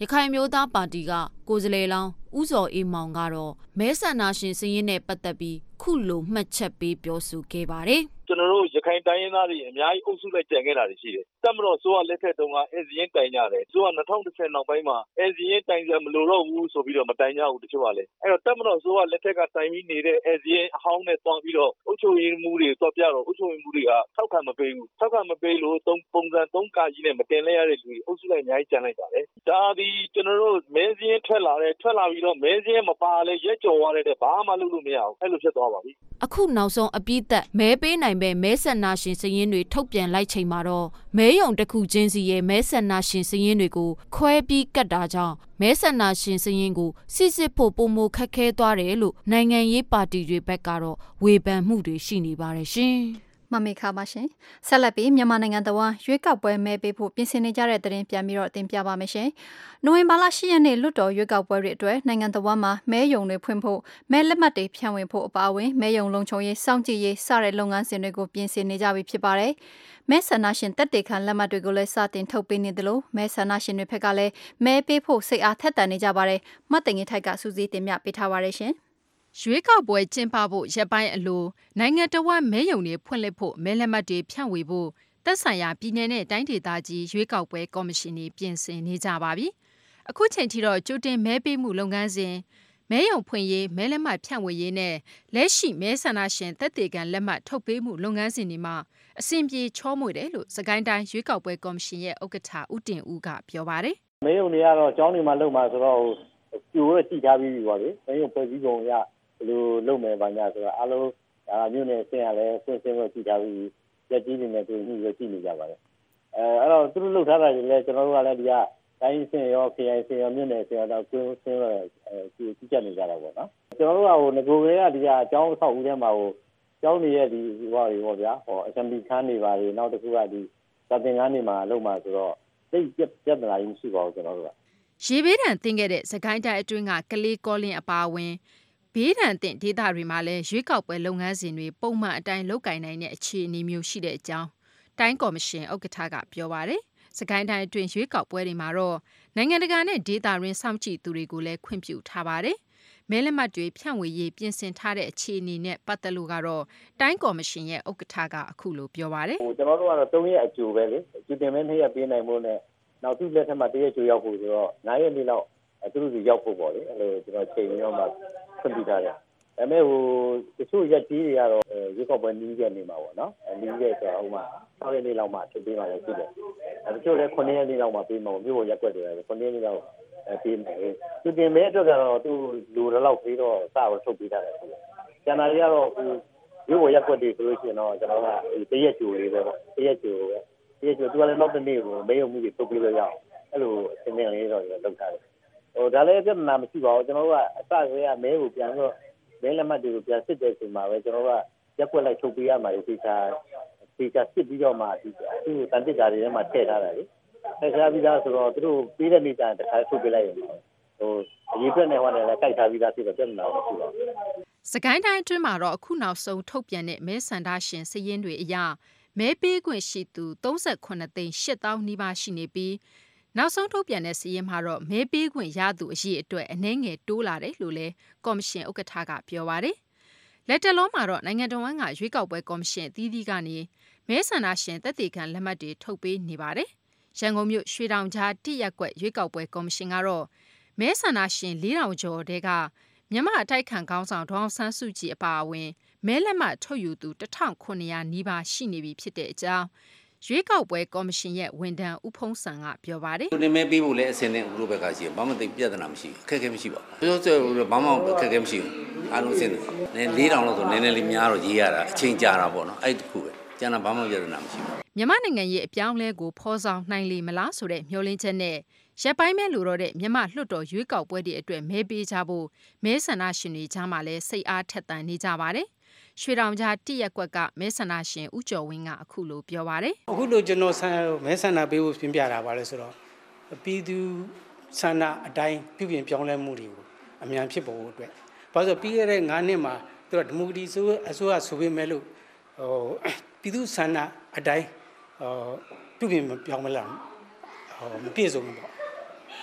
ရခိုင်မျိုးသားပါတီကကိုယ်စားလှယ်လောင်းဦးစောအေးမောင်ကတော့မဲဆန္ဒရှင်စည်းရင်းနဲ့ပတ်သက်ပြီးခုလိုမှတ်ချက်ပေးပြောဆိုခဲ့ပါတယ်ကျွန်တော်တို့ရခိုင်တိုင်းရင်းသားတွေအများကြီးအုပ်စုလိုက်ကြံခဲ့တာရှိတယ်။တပ်မတော်ဆိုကလက်ထက်တုန်းကအဲဇီရင်တိုင်ကြတယ်။ဆိုက2010နောက်ပိုင်းမှာအဲဇီရင်တိုင်ကြမလို့တော့ဘူးဆိုပြီးတော့မတိုင်ကြဘူးတချို့ကလည်း။အဲ့တော့တပ်မတော်ဆိုကလက်ထက်ကတိုင်ပြီးနေတဲ့အဲဇီရင်အဟောင်းနဲ့တွားပြီးတော့အုပ်ချုပ်ရေးမှုတွေတွားပြတော့အုပ်ချုပ်ရေးမှုတွေကထောက်ခံမပေးဘူး။ထောက်ခံမပေးလို့ပုံစံ3ကာကြီးနဲ့မတင်လဲရတဲ့လူတွေအုပ်စုလိုက်အများကြီးကြံလိုက်ပါတယ်။ဒါဒီကျွန်တော်တို့မဲဇီရင်ထွက်လာပြီးတော့မဲဇီရင်မပါလဲရက်ကြော်သွားတဲ့ဘာမှလုပ်လို့မရဘူး။အဲ့လိုဖြစ်သွားပါပြီ။အခုနောက်ဆုံးအပြည့်သက်မဲပေးနိုင်ပဲမဲဆန္ဒရှင်စည်းရင်းတွေထုတ်ပြန်လိုက်ချိန်မှာတော့မဲယုံတစ်ခုချင်းစီရဲ့မဲဆန္ဒရှင်စည်းရင်းတွေကိုခွဲပြီးကတ်တာကြောင့်မဲဆန္ဒရှင်စည်းရင်းကိုစစ်ဖို့ပုံမခက်ခဲသွားတယ်လို့နိုင်ငံရေးပါတီတွေဘက်ကတော့ဝေဖန်မှုတွေရှိနေပါတယ်ရှင်မမေခါပါရှင်ဆက်လက်ပြီးမြန်မာနိုင်ငံတော်ဝန်ရွေးကောက်ပွဲမဲပေးဖို့ပြင်ဆင်နေကြတဲ့သတင်းပြန်ပြီးတော့တင်ပြပါမယ်ရှင်နိုဝင်ဘာလ10ရက်နေ့လွတ်တော်ရွေးကောက်ပွဲတွေအတွက်နိုင်ငံတော်ဝန်မှာမဲယုံတွေဖွင့်ဖို့မဲလက်မှတ်တွေဖြန့်ဝေဖို့အပါအဝင်မဲယုံလုံခြုံရေးစောင့်ကြည့်ရေးစတဲ့လုပ်ငန်းစဉ်တွေကိုပြင်ဆင်နေကြပြီဖြစ်ပါတယ်မဲဆန္ဒရှင်တက်တေခံလက်မှတ်တွေကိုလည်းစတင်ထုတ်ပေးနေတယ်လို့မဲဆန္ဒရှင်တွေဘက်ကလည်းမဲပေးဖို့စိတ်အားထက်သန်နေကြပါတယ်မှတ်တင်ရေးထိုက်ကစူးစီးတင်ပြပေးထားပါတယ်ရှင်ရွေးကောက်ပွဲကျင်းပဖို့ရက်ပိုင်းအလိုနိုင်ငံတော်ဝန်မဲယုံတွေဖွင့်လှစ်ဖို့မဲလက်မှတ်တွေဖြန့်ဝေဖို့သက်ဆိုင်ရာပြည်내နဲ့တိုင်းဒေသကြီးရွေးကောက်ပွဲကော်မရှင်တွေပြင်ဆင်နေကြပါပြီ။အခုချိန်ထိတော့ကြိုတင်မဲပေးမှုလုပ်ငန်းစဉ်မဲယုံဖွင့်ရေးမဲလက်မှတ်ဖြန့်ဝေရေးနဲ့လက်ရှိမဲဆန္ဒရှင်သက်သေခံလက်မှတ်ထုတ်ပေးမှုလုပ်ငန်းစဉ်တွေမှာအဆင်ပြေချောမွေ့တယ်လို့စကိုင်းတိုင်းရွေးကောက်ပွဲကော်မရှင်ရဲ့ဥက္ကဋ္ဌဦးတင်ဦးကပြောပါတယ်။မဲယုံတွေကတော့အကြောင်းတွေမှာလုပ်မှာဆိုတော့ကျိုးရကြည့်ထားပြီးပြီပေါ့လေ။မဲယုံဖွဲ့စည်းပုံရဘယ်လိုလုပ်မယ်ဘာညာဆိုတာအားလုံးဒါမျိုးနဲ့ဆင်းရလဲဆင်းကိုကြည့်ထားပြီးရက်ကြီးတွေနဲ့တွေ့မှုရကြည့်နေကြပါတယ်အဲ့တော့သူတို့လှုပ်ထားတာတွေလည်းကျွန်တော်တို့ကလည်းဒီကတိုင်းဆင်းရော KI ဆင်းရောမြို့နယ်ဆင်းရောတော့ကွင်းဆင်းရောကြည့်ကြနေကြတာပေါ့နော်ကျွန်တော်တို့ကဟိုငကိုကဒီကအကြောင်းဆောက်ဦးထဲမှာဟိုကျောင်းတွေရဲ့ဒီဟောတွေပေါ့ဗျာဟော assembly ခန်းတွေပါတွေနောက်တစ်ခုကဒီစာသင်ခန်းတွေမှာလုပ်မှာဆိုတော့သိပြဿနာကြီးမရှိပါဘူးကျွန်တော်တို့ကရေဘေးဒဏ်သင့်ခဲ့တဲ့စကိုင်းတိုင်းအတွင်းကကလေးကောလင်းအပါအဝင်ဘေးဒဏ်သင့်ဒေသတွေမှာလည်းရွေးကောက်ပွဲလုပ်ငန်းစဉ်တွေပုံမှန်အတိုင်းလုပ်ကိုင်နိုင်တဲ့အခြေအနေမျိုးရှိတဲ့အကြောင်းတိုင်းကော်မရှင်ဥက္ကဋ္ဌကပြောပါတယ်။စကိုင်းတိုင်းအတွင်းရွေးကောက်ပွဲတွေမှာတော့နိုင်ငံတကာနဲ့ဒေသရင်းစောင့်ကြည့်သူတွေကိုလည်းခွင့်ပြုထားပါတယ်။မဲလက်မှတ်တွေဖြန့်ဝေရေးပြင်ဆင်ထားတဲ့အခြေအနေနဲ့ပတ်သက်လို့ကတော့တိုင်းကော်မရှင်ရဲ့ဥက္ကဋ္ဌကအခုလိုပြောပါတယ်။ကျွန်တော်တို့ကတော့3ရက်အကြိုပဲလေ။အကြိုတင်မဲ2ရက်ပေးနိုင်ဖို့နဲ့နောက်သူ့လက်ထက်မှာ1ရက်ကြိုရောက်ဖို့ဆိုတော့9ရက်နေ့လောက်သူတို့စီရောက်ဖို့ပေါ့လေ။အဲ့လိုကျွန်တော်ချိန်ရောမှခွင့်ပြုထားတယ်။ဒါပေမဲ့ဟိုတချို့ရက်ကြီးတွေကတော့ရွေးကောက်ပွဲနီးရက်နေမှာပေါ့နော်။နီးရက်ဆိုတော့ဟိုမှာ6ရက်နေ့လောက်မှထုတ်ပေးမှလည်းရှိတယ်။တချို့လည်း9ရက်နေ့လောက်မှပေးမှာမြို့ပေါ်ရက်ွက်တွေ9ရက်နေ့လောက်ပေးမယ်။သူတင်မဲ့အတွက်ကတော့သူလူတော့ပေးတော့စတော့ထုတ်ပေးထားတယ်ဆိုတော့ကျန်တာတွေကတော့မြို့ပေါ်ရက်ွက်တွေဆိုလို့ရှိရင်တော့ကျွန်တော်ကတရက်ကြိုလေးပဲပေါ့။တရက်ကြိုပဲ။တရက်ကြိုသူကလည်းနောက်တစ်နေ့ကိုမဲရုံမှုတွေထုတ်ပေးလို့ရအောင်အဲ့လိုအင်းလေးတော့လုပ်ထားတယ်။ဟိုဒါလည်းပြဿနာမရှိပါဘူးကျွန်တော်တို့ကအစကတည်းကမဲကိုပြန်တော့မဲလက်မှတ်တွေကိုပြန်စစ်တဲ့ချိန်မှာပဲကျွန်တော်တို့ကရက်ွက်လိုက်ထုတ်ပေးရမှာဒီချာစစ်ပြီးတော့မှဒီသူ့တန်တစ်ဓာတ်တွေထဲမှာထည့်ထားတာလေထည့်ထားပြီးသားဆိုတော့သူတို့ပေးတဲ့နေ့ကျရင်တစ်ခါထုတ်ပေးလိုက်ရင်ဟိုအရေးအတွက်နဲ့ဟောတယ်လည်းကြိုက်ထားပြီးသားဖြစ်တော့ပြဿနာမရှိပါဘူးစကိုင်းတိုင်းအတွင်းမှာတော့အခုနောက်ဆုံးထုတ်ပြန်တဲ့မဲဆန္ဒရှင်စည်ရင်းတွေအရမဲပေးခွင့်ရှိသူ38သိန်း8000နီးပါးရှိနေပြီးနောက်ဆုံးထုတ်ပြန်တဲ့စည်ရင်မှာတော့မဲပေးခွင့်ရသူအရေးအတွက်အနည်းငယ်တိုးလာတယ်လို့လည်းကော်မရှင်ဥက္ကဋ္ဌကပြောပါတယ်။လက်တလုံးမှာတော့နိုင်ငံတော်ဝန်ကရွေးကောက်ပွဲကော်မရှင်အသီးသီးကနေမဲဆန္ဒရှင်သက်သေခံလက်မှတ်တွေထုတ်ပေးနေပါတယ်။ရန်ကုန်မြို့ရွှေတောင်ကြားတိရက်ကွက်ရွေးကောက်ပွဲကော်မရှင်ကတော့မဲဆန္ဒရှင်4000ကျော်တဲကမြန်မာအတိုက်ခံခေါင်းဆောင်ဒေါအောင်ဆန်းစုကြည်အပါအဝင်မဲလက်မှတ်ထုတ်ယူသူ1900နီးပါးရှိနေပြီဖြစ်တဲ့အကြောင်းရွေးကောက်ပွဲကော်မရှင်ရဲ့ဝန်ထမ်းဦးဖုံးစံကပြောပါတယ်။ဒီမဲပေးဖို့လည်းအစင်းနဲ့ဦးတို့ဘက်ကရှိဘာမှသိပြဿနာမရှိဘူးအခက်အခဲမရှိပါဘူး။ပြောဆိုဘာမှအခက်အခဲမရှိဘူး။အားလုံးစင်းတယ်။4000လို့ဆိုနည်းနည်းလေးများတော့ရေးရတာအချိန်ကြာတာပေါ့နော်။အဲ့တခုပဲ။ကျန်တာဘာမှပြဿနာမရှိဘူး။မြန်မာနိုင်ငံရဲ့အပြောင်းလဲကိုဖော်ဆောင်နိုင်လိမ့်မလားဆိုတဲ့မျှော်လင့်ချက်နဲ့ရပ်ပိုင်းမဲ့လိုတော့တဲ့မြန်မာလွှတ်တော်ရွေးကောက်ပွဲတွေအတွက်မဲပေးကြဖို့မဲဆန္ဒရှင်တွေကြားမှာလည်းစိတ်အားထက်သန်နေကြပါတယ်။ရွှေတောင်ကြားတိရက်ကွက်ကမဲဆန္ဒရှင်ဦးကျော်ဝင်းကအခုလိုပြောပါတယ်။အခုလိုကျွန်တော်မဲဆန္ဒပေးဖို့ပြင်ပြတာပါလဲဆိုတော့ပြည်သူဆန္ဒအတိုင်းပြုပြင်ပြောင်းလဲမှုတွေကိုအမြန်ဖြစ်ပေါ်ဖို့အတွက်ဘာလို့ပြီးခဲ့တဲ့9နှစ်မှာသူကဒီမိုကရေစီအစိုးရဆိုပေမဲ့လို့ပြည်သူဆန္ဒအတိုင်းပြုပြင်ပြောင်းလဲလာမပြည့်စုံဘူးပေါ့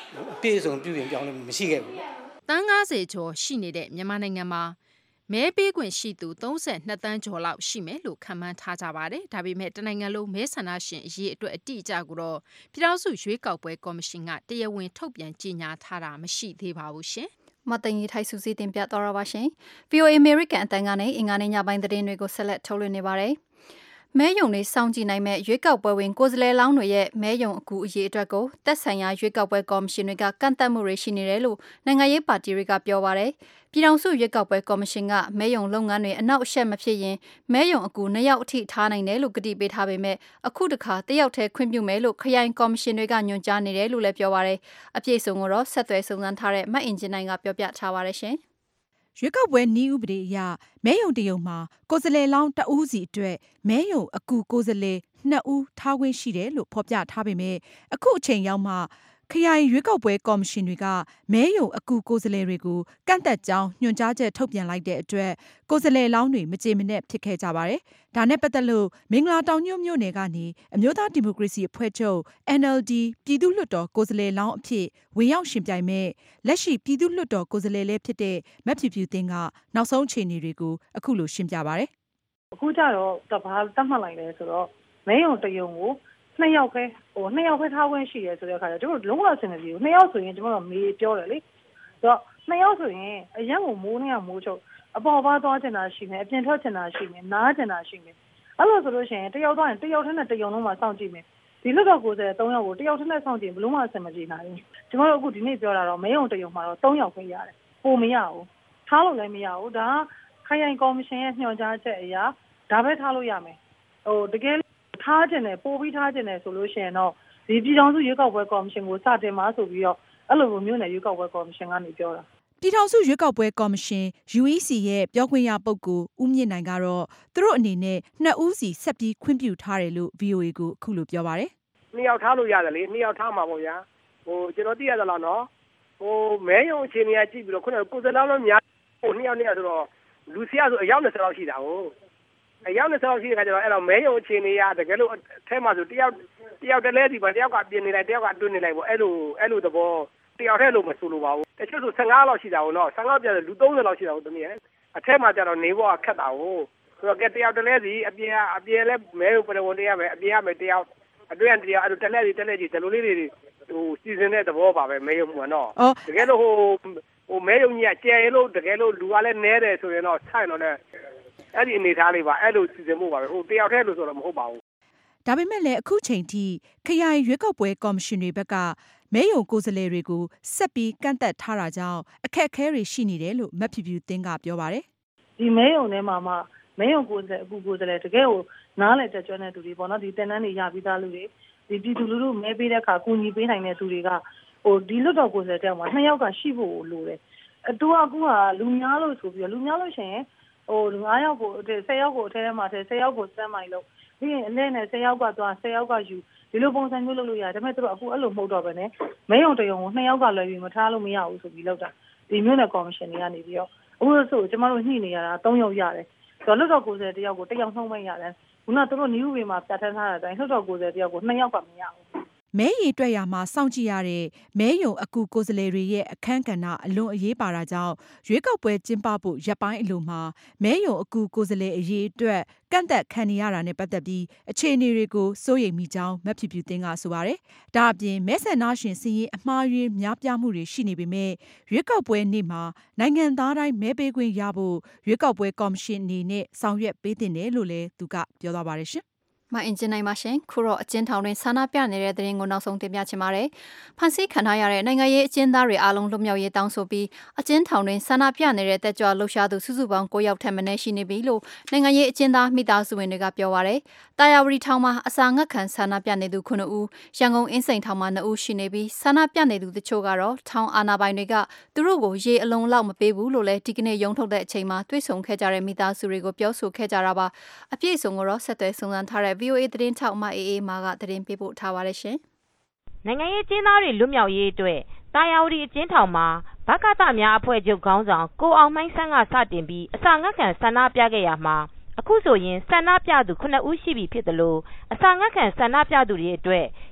အပြည့်အစုံပြုပြင်ပြောင်းလဲမှုမရှိခဲ့ဘူးတန်း90ကျော်ရှိနေတဲ့မြန်မာနိုင်ငံမှာမဲပေးခွင့်ရှိသူ32တန်းကျော်လောက်ရှိမယ်လို့ခန့်မှန်းထားကြပါတယ်။ဒါပေမဲ့တနိုင်ငံလုံးမဲဆန္ဒရှင်အရေးအတွက်အတိအကျကိုတော့ပြည်ထောင်စုရွေးကောက်ပွဲကော်မရှင်ကတရားဝင်ထုတ်ပြန်ကြေညာထားတာမရှိသေးပါဘူးရှင်။မသိင်ကြီးထိုက်စုစည်းတင်ပြတော်ရပါရှင်။ VOA American အတန်းကနေအင်္ဂါနေ့ညပိုင်းသတင်းတွေကိုဆက်လက်ထုတ်လွှင့်နေပါတယ်။မဲယုံတွေစောင့်ကြည့်နိုင်မဲ့ရွေးကောက်ပွဲဝင်ကိုယ်စားလှယ်လောင်းတွေရဲ့မဲယုံအကူအရေးအတွက်ကိုသက်ဆိုင်ရာရွေးကောက်ပွဲကော်မရှင်တွေကကန့်သတ်မှုတွေရှိနေတယ်လို့နိုင်ငံရေးပါတီတွေကပြောပါတယ်။ပြည်ထောင်စုရွေးကောက်ပွဲကော်မရှင်ကမဲယုံလုပ်ငန်းတွေအနောက်အရှက်မဖြစ်ရင်မဲယုံအကူ2ယောက်အထိထားနိုင်တယ်လို့ကတိပေးထားပေမဲ့အခုတခါ1ယောက်တည်းခွင့်ပြုမယ်လို့ခရိုင်ကော်မရှင်တွေကညွှန်ကြားနေတယ်လို့လည်းပြောပါတယ်။အပြည့်အစုံကိုတော့ဆက်သွယ်စုံစမ်းထားတဲ့မတ်အင်ဂျင်နိုင်ကပြောပြထားပါတယ်ရှင်။ရွေးကောက်ပွဲနည်းဥပဒေအရမဲယုံတယုံမှာကိုယ်စားလှယ်လောင်းတဦးစီအတွက်မဲယုံအကူကိုယ်စားလှယ်2ဦးထားခွင့်ရှိတယ်လို့ဖော်ပြထားပေမဲ့အခုအချိန်ရောက်မှခရိုင်ရွေးကောက်ပွဲကော်မရှင်တွေကမဲယုံအကူကိုယ်စားလှယ်တွေကိုကန့်သက်ကြောင်းညွှန်ကြားချက်ထုတ်ပြန်လိုက်တဲ့အတွက်ကိုယ်စားလှယ်လောင်းတွေမကြေမနက်ဖြစ်ခဲ့ကြပါတယ်။ဒါနဲ့ပတ်သက်လို့မင်္ဂလာတောင်ညွန့်မြို့နယ်ကနေအမျိုးသားဒီမိုကရေစီအဖွဲ့ချုပ် NLD ပြည်သူ့လွှတ်တော်ကိုယ်စားလှယ်လောင်းအဖြစ်ဝင်ရောက်ရှင်ပြိုင်မဲ့လက်ရှိပြည်သူ့လွှတ်တော်ကိုယ်စားလှယ်လည်းဖြစ်တဲ့မဖြူဖြူသိန်းကနောက်ဆုံးအခြေအနေတွေကိုအခုလိုရှင်းပြပါတယ်။အခုကျတော့ဘာတတ်မှတ်လိုက်လဲဆိုတော့မဲယုံတယုံကို2ယောက်ပဲ2ယောက်ပဲထားခွင့်ရှိရဲဆိုတဲ့အခါကျတော့လုံးဝအဆင်မပြေဘူး2ယောက်ဆိုရင်ကျွန်တော်မေးပြောတယ်လေဆိုတော့2ယောက်ဆိုရင်အရင်ကမိုးနေရမိုးချုပ်အပေါ်ပါသွားချင်တာရှိမယ်အပြင်ထွက်ချင်တာရှိမယ်နားချင်တာရှိမယ်အဲ့လိုဆိုလို့ရှိရင်တယောက်သွားရင်တယောက်ထက်နဲ့တယောက်လုံးမှစောင့်ကြည့်မယ်ဒီလွတ်တော်ကိုယ်စား3ယောက်ကိုတယောက်ထက်နဲ့စောင့်ကြည့်ဘလို့မှအဆင်မပြေနိုင်ဘူးကျွန်တော်တို့အခုဒီနေ့ပြောတာတော့မဲယုံတယုံမှာတော့3ယောက်ပဲရတယ်ပိုမရဘူးထားလို့လည်းမရဘူးဒါခရိုင်ကော်မရှင်ရဲ့ညွှန်ကြားချက်အရဒါပဲထားလို့ရမယ်တကယ်ထားခြင်းနဲ့ပို့ပြီးထားခြင်းနဲ့ဆိုလို့ရှိရင်တော့ဒီပြည်ထောင်စုရွေးကောက်ပွဲကော်မရှင်ကိုစတင်မှာဆိုပြီးတော့အဲ့လိုမျိုးနဲ့ရွေးကောက်ပွဲကော်မရှင်ကနေပြောတာပြည်ထောင်စုရွေးကောက်ပွဲကော်မရှင် UEC ရဲ့ပြောခွင့်ရပုဂ္ဂိုလ်ဦးမြင့်နိုင်ကတော့သူတို့အနေနဲ့2ဦးစီဆက်ပြီးခွင့်ပြုထားတယ်လို့ VOA ကိုအခုလိုပြောပါတယ်။2ယောက်ထားလို့ရတယ်လေ2ယောက်ထားမှာပေါ့ဗျာကျွန်တော်သိရသလားနော်မဲယုံအခြေအနေကကြည့်ပြီးတော့ခုနကကိုယ်စားလှယ်လောင်းများ2ယောက်ဆိုတော့လူစီရဆိုအယောက်20လောက်ရှိတာဟုတ်အယောက်20လောက်ရှိတဲ့ခါကျတော့အဲ့တော့မဲယုံအခြေအနေရတကယ်လို့အထဲမှာဆိုတယောက်တလဲစီပါတယောက်ကပြင်နေလိုက်တယောက်ကတွင်းနေလိုက်ပေါ့အဲ့လိုသဘောတယောက်တည်းလို့မဆိုလိုပါဘူးတချို့ဆို15လောက်ရှိတာဟုတ်နော်15ပြတယ်လူ30လောက်ရှိတာဟုတ်တမီးရဲ့အထဲမှာကျတော့နေဖို့ခက်တာဟုတ်ဆိုတော့ကဲတယောက်တလဲစီအပြင်လဲမဲယုံပရဝန်တရားပဲအပြင်ရမယ်တယောက်အတွင်းတရားအဲ့လိုတလဲစီဒီလိုလေးတွေစီစဉ်တဲ့သဘောပါပဲမဲယုံမှာနော်တကယ်လို့မဲယုံကြီးကကျယ်လို့တကယ်လို့လူကလည်းနဲတယ်ဆိုရင်တော့ဆိုင်တော့လည်းအဲ့ဒီအနေထားလေးပါအဲ့လိုစီစဉ်မှုပါပဲတယောက်တည်းလို့ဆိုတော့မဟုတ်ပါဘူးဒါပေမဲ့လည်းအခုချိန်ထိခရိုင်ရွေးကောက်ပွဲကော်မရှင်တွေဘက်ကမဲယုံကိုယ်စားလှယ်တွေကိုဆက်ပြီးကန့်သက်ထားတာကြောင့်အခက်အခဲတွေရှိနေတယ်လို့မဖြူဖြူသင်းကပြောပါတယ်ဒီမဲယုံထဲမှာမဲယုံကိုယ်စားလှယ်အခုကိုယ်စားလှယ်တကယ်ကိုနားလည်တက်ကြွတဲ့သူတွေပေါ့နော်ဒီတင်နန်းတွေရပြီးသားလူတွေဒီပြည်သူလူထုမဲပေးတဲ့အခါကူညီပေးနိုင်တဲ့သူတွေကဒီလွတ်တော်ကိုယ်စားလှယ်တောင်မှာ2ယောက်ကရှိဖို့လိုတယ်အခုကလူများလို့ဆိုပြီးလူများလို့ရှိရင်9ယောက်ကို10ယောက်ကိုအထဲထဲမှာ10ယောက်ကိုစမ်းမိုင်လို့ပြီးရင်အလဲနဲ့10ယောက်ကသွား10ယောက်ကယူဒီလိုပုံစံမျိုးလုပ်လို့ရတယ်ဒါပေမဲ့သူတို့အခုအဲ့လိုမဟုတ်တော့ဘဲနဲ့မဲယုံတယုံကို2ယောက်ကလွယ်ပြီးမထားလို့မရဘူးဆိုပြီးလောက်တာဒီမျိုးနဲ့ကော်မရှင်တွေကနေပြီးတော့အခုဆိုကျမတို့ညှိနေရတာ3ယောက်ရတယ်ဆိုတော့လွတ်တော်ကိုယ်စားတယောက်ကို1ယောက်နှုံးမရတယ်ခုနကသူတို့နည်းဥပဒေမှာပြဋ္ဌာန်းထားတဲ့အတိုင်းလွတ်တော်ကိုယ်စားတယောက်ကို2ယောက်ကမရဘူးမဲရည်တွေ့ရမှာစောင့်ကြည့်ရတဲ့မဲယုံအကူကိုယ်စားလှယ်တွေရဲ့အခမ်းကဏ္ဍအလွန်အရေးပါတာကြောင့်ရွေးကောက်ပွဲကျင်းပဖို့ရပ်ပိုင်းအလိုမှာမဲယုံအကူကိုယ်စားလှယ်အရေးအတွက်ကန့်သက်ခံနေရတာနဲ့ပတ်သက်ပြီးအခြေအနေတွေကိုစိုးရိမ်မိကြောင်းမဖြူဖြူသင်းကဆိုပါတယ်။ဒါအပြင်မဲဆန္ဒရှင်စည်းရင်အမှားယွင်းများပြားမှုတွေရှိနေပေမဲ့ရွေးကောက်ပွဲနေ့မှာနိုင်ငံသားတိုင်းမဲပေးခွင့်ရဖို့ရွေးကောက်ပွဲကော်မရှင်အနေနဲ့ဆောင်ရွက်ပေးသင့်တယ်လို့လည်းသူကပြောသွားပါတယ်ရှင်မအင်ဂျင်နိုင်ပါရှင်ခုတော့အကျဉ်းထောင်တွင်ဆန္ဒပြနေတဲ့တဲ့ရင်ကိုနောက်ဆုံးတင်ပြချင်ပါတယ်ဖန်ဆီးခံထားရတဲ့နိုင်ငံရေးအကျဉ်းသားတွေအားလုံးလွတ်မြောက်ရေးတောင်းဆိုပြီးအကျဉ်းထောင်တွင်ဆန္ဒပြနေတဲ့တက်ကြွလှုပ်ရှားသူစုစုပေါင်း9ယောက်ထက်မနည်းရှိနေပြီလို့နိုင်ငံရေးအကျဉ်းသားမိသားစုဝင်တွေကပြောပါရယ်တာယာဝတီထောင်မှာအစာငတ်ခံဆန္ဒပြနေသူ9ဦးရန်ကုန်အင်းစိန်ထောင်မှာ2ဦးရှိနေပြီးဆန္ဒပြနေသူတချို့ကတော့ထောင်အာဏာပိုင်တွေကသူတို့ကိုရေအလုံးလောက်မပေးဘူးလို့လည်းဒီကနေ့ရုံးထုတ်တဲ့အချိန်မှာတွေ့ဆုံခဲ့ကြတဲ့မိသားစုတွေကိုပြောဆိုခဲ့ကြတာပါအပြည့်အစုံကိုတော့ဆက်သွယ်စုံစမ်းထားတဲ့ VOAသတင်းထောက်မအေးအေးမာကသတင်းပေးပို့ထားပါတယ်ရှင်။နိုင်ငံရေးကျင်းသားတွေလွတ်မြောက်ရေးအတွက်တာယာဝတီအကျဉ်းထောင်မှာဗကသများအဖွဲ့ချုပ်ခေါင်းဆောင်ကိုအောင်မိုင်းဆန်းကစတင်ပြီးအစာငတ်ခံဆန္ဒပြခဲ့ရမှာအခုဆိုရင်ဆန္ဒပြသူ9ဦးရှိပြီဖြစ်တယ်လို့အစာငတ်ခံဆန္ဒပြသူတွေအတွက်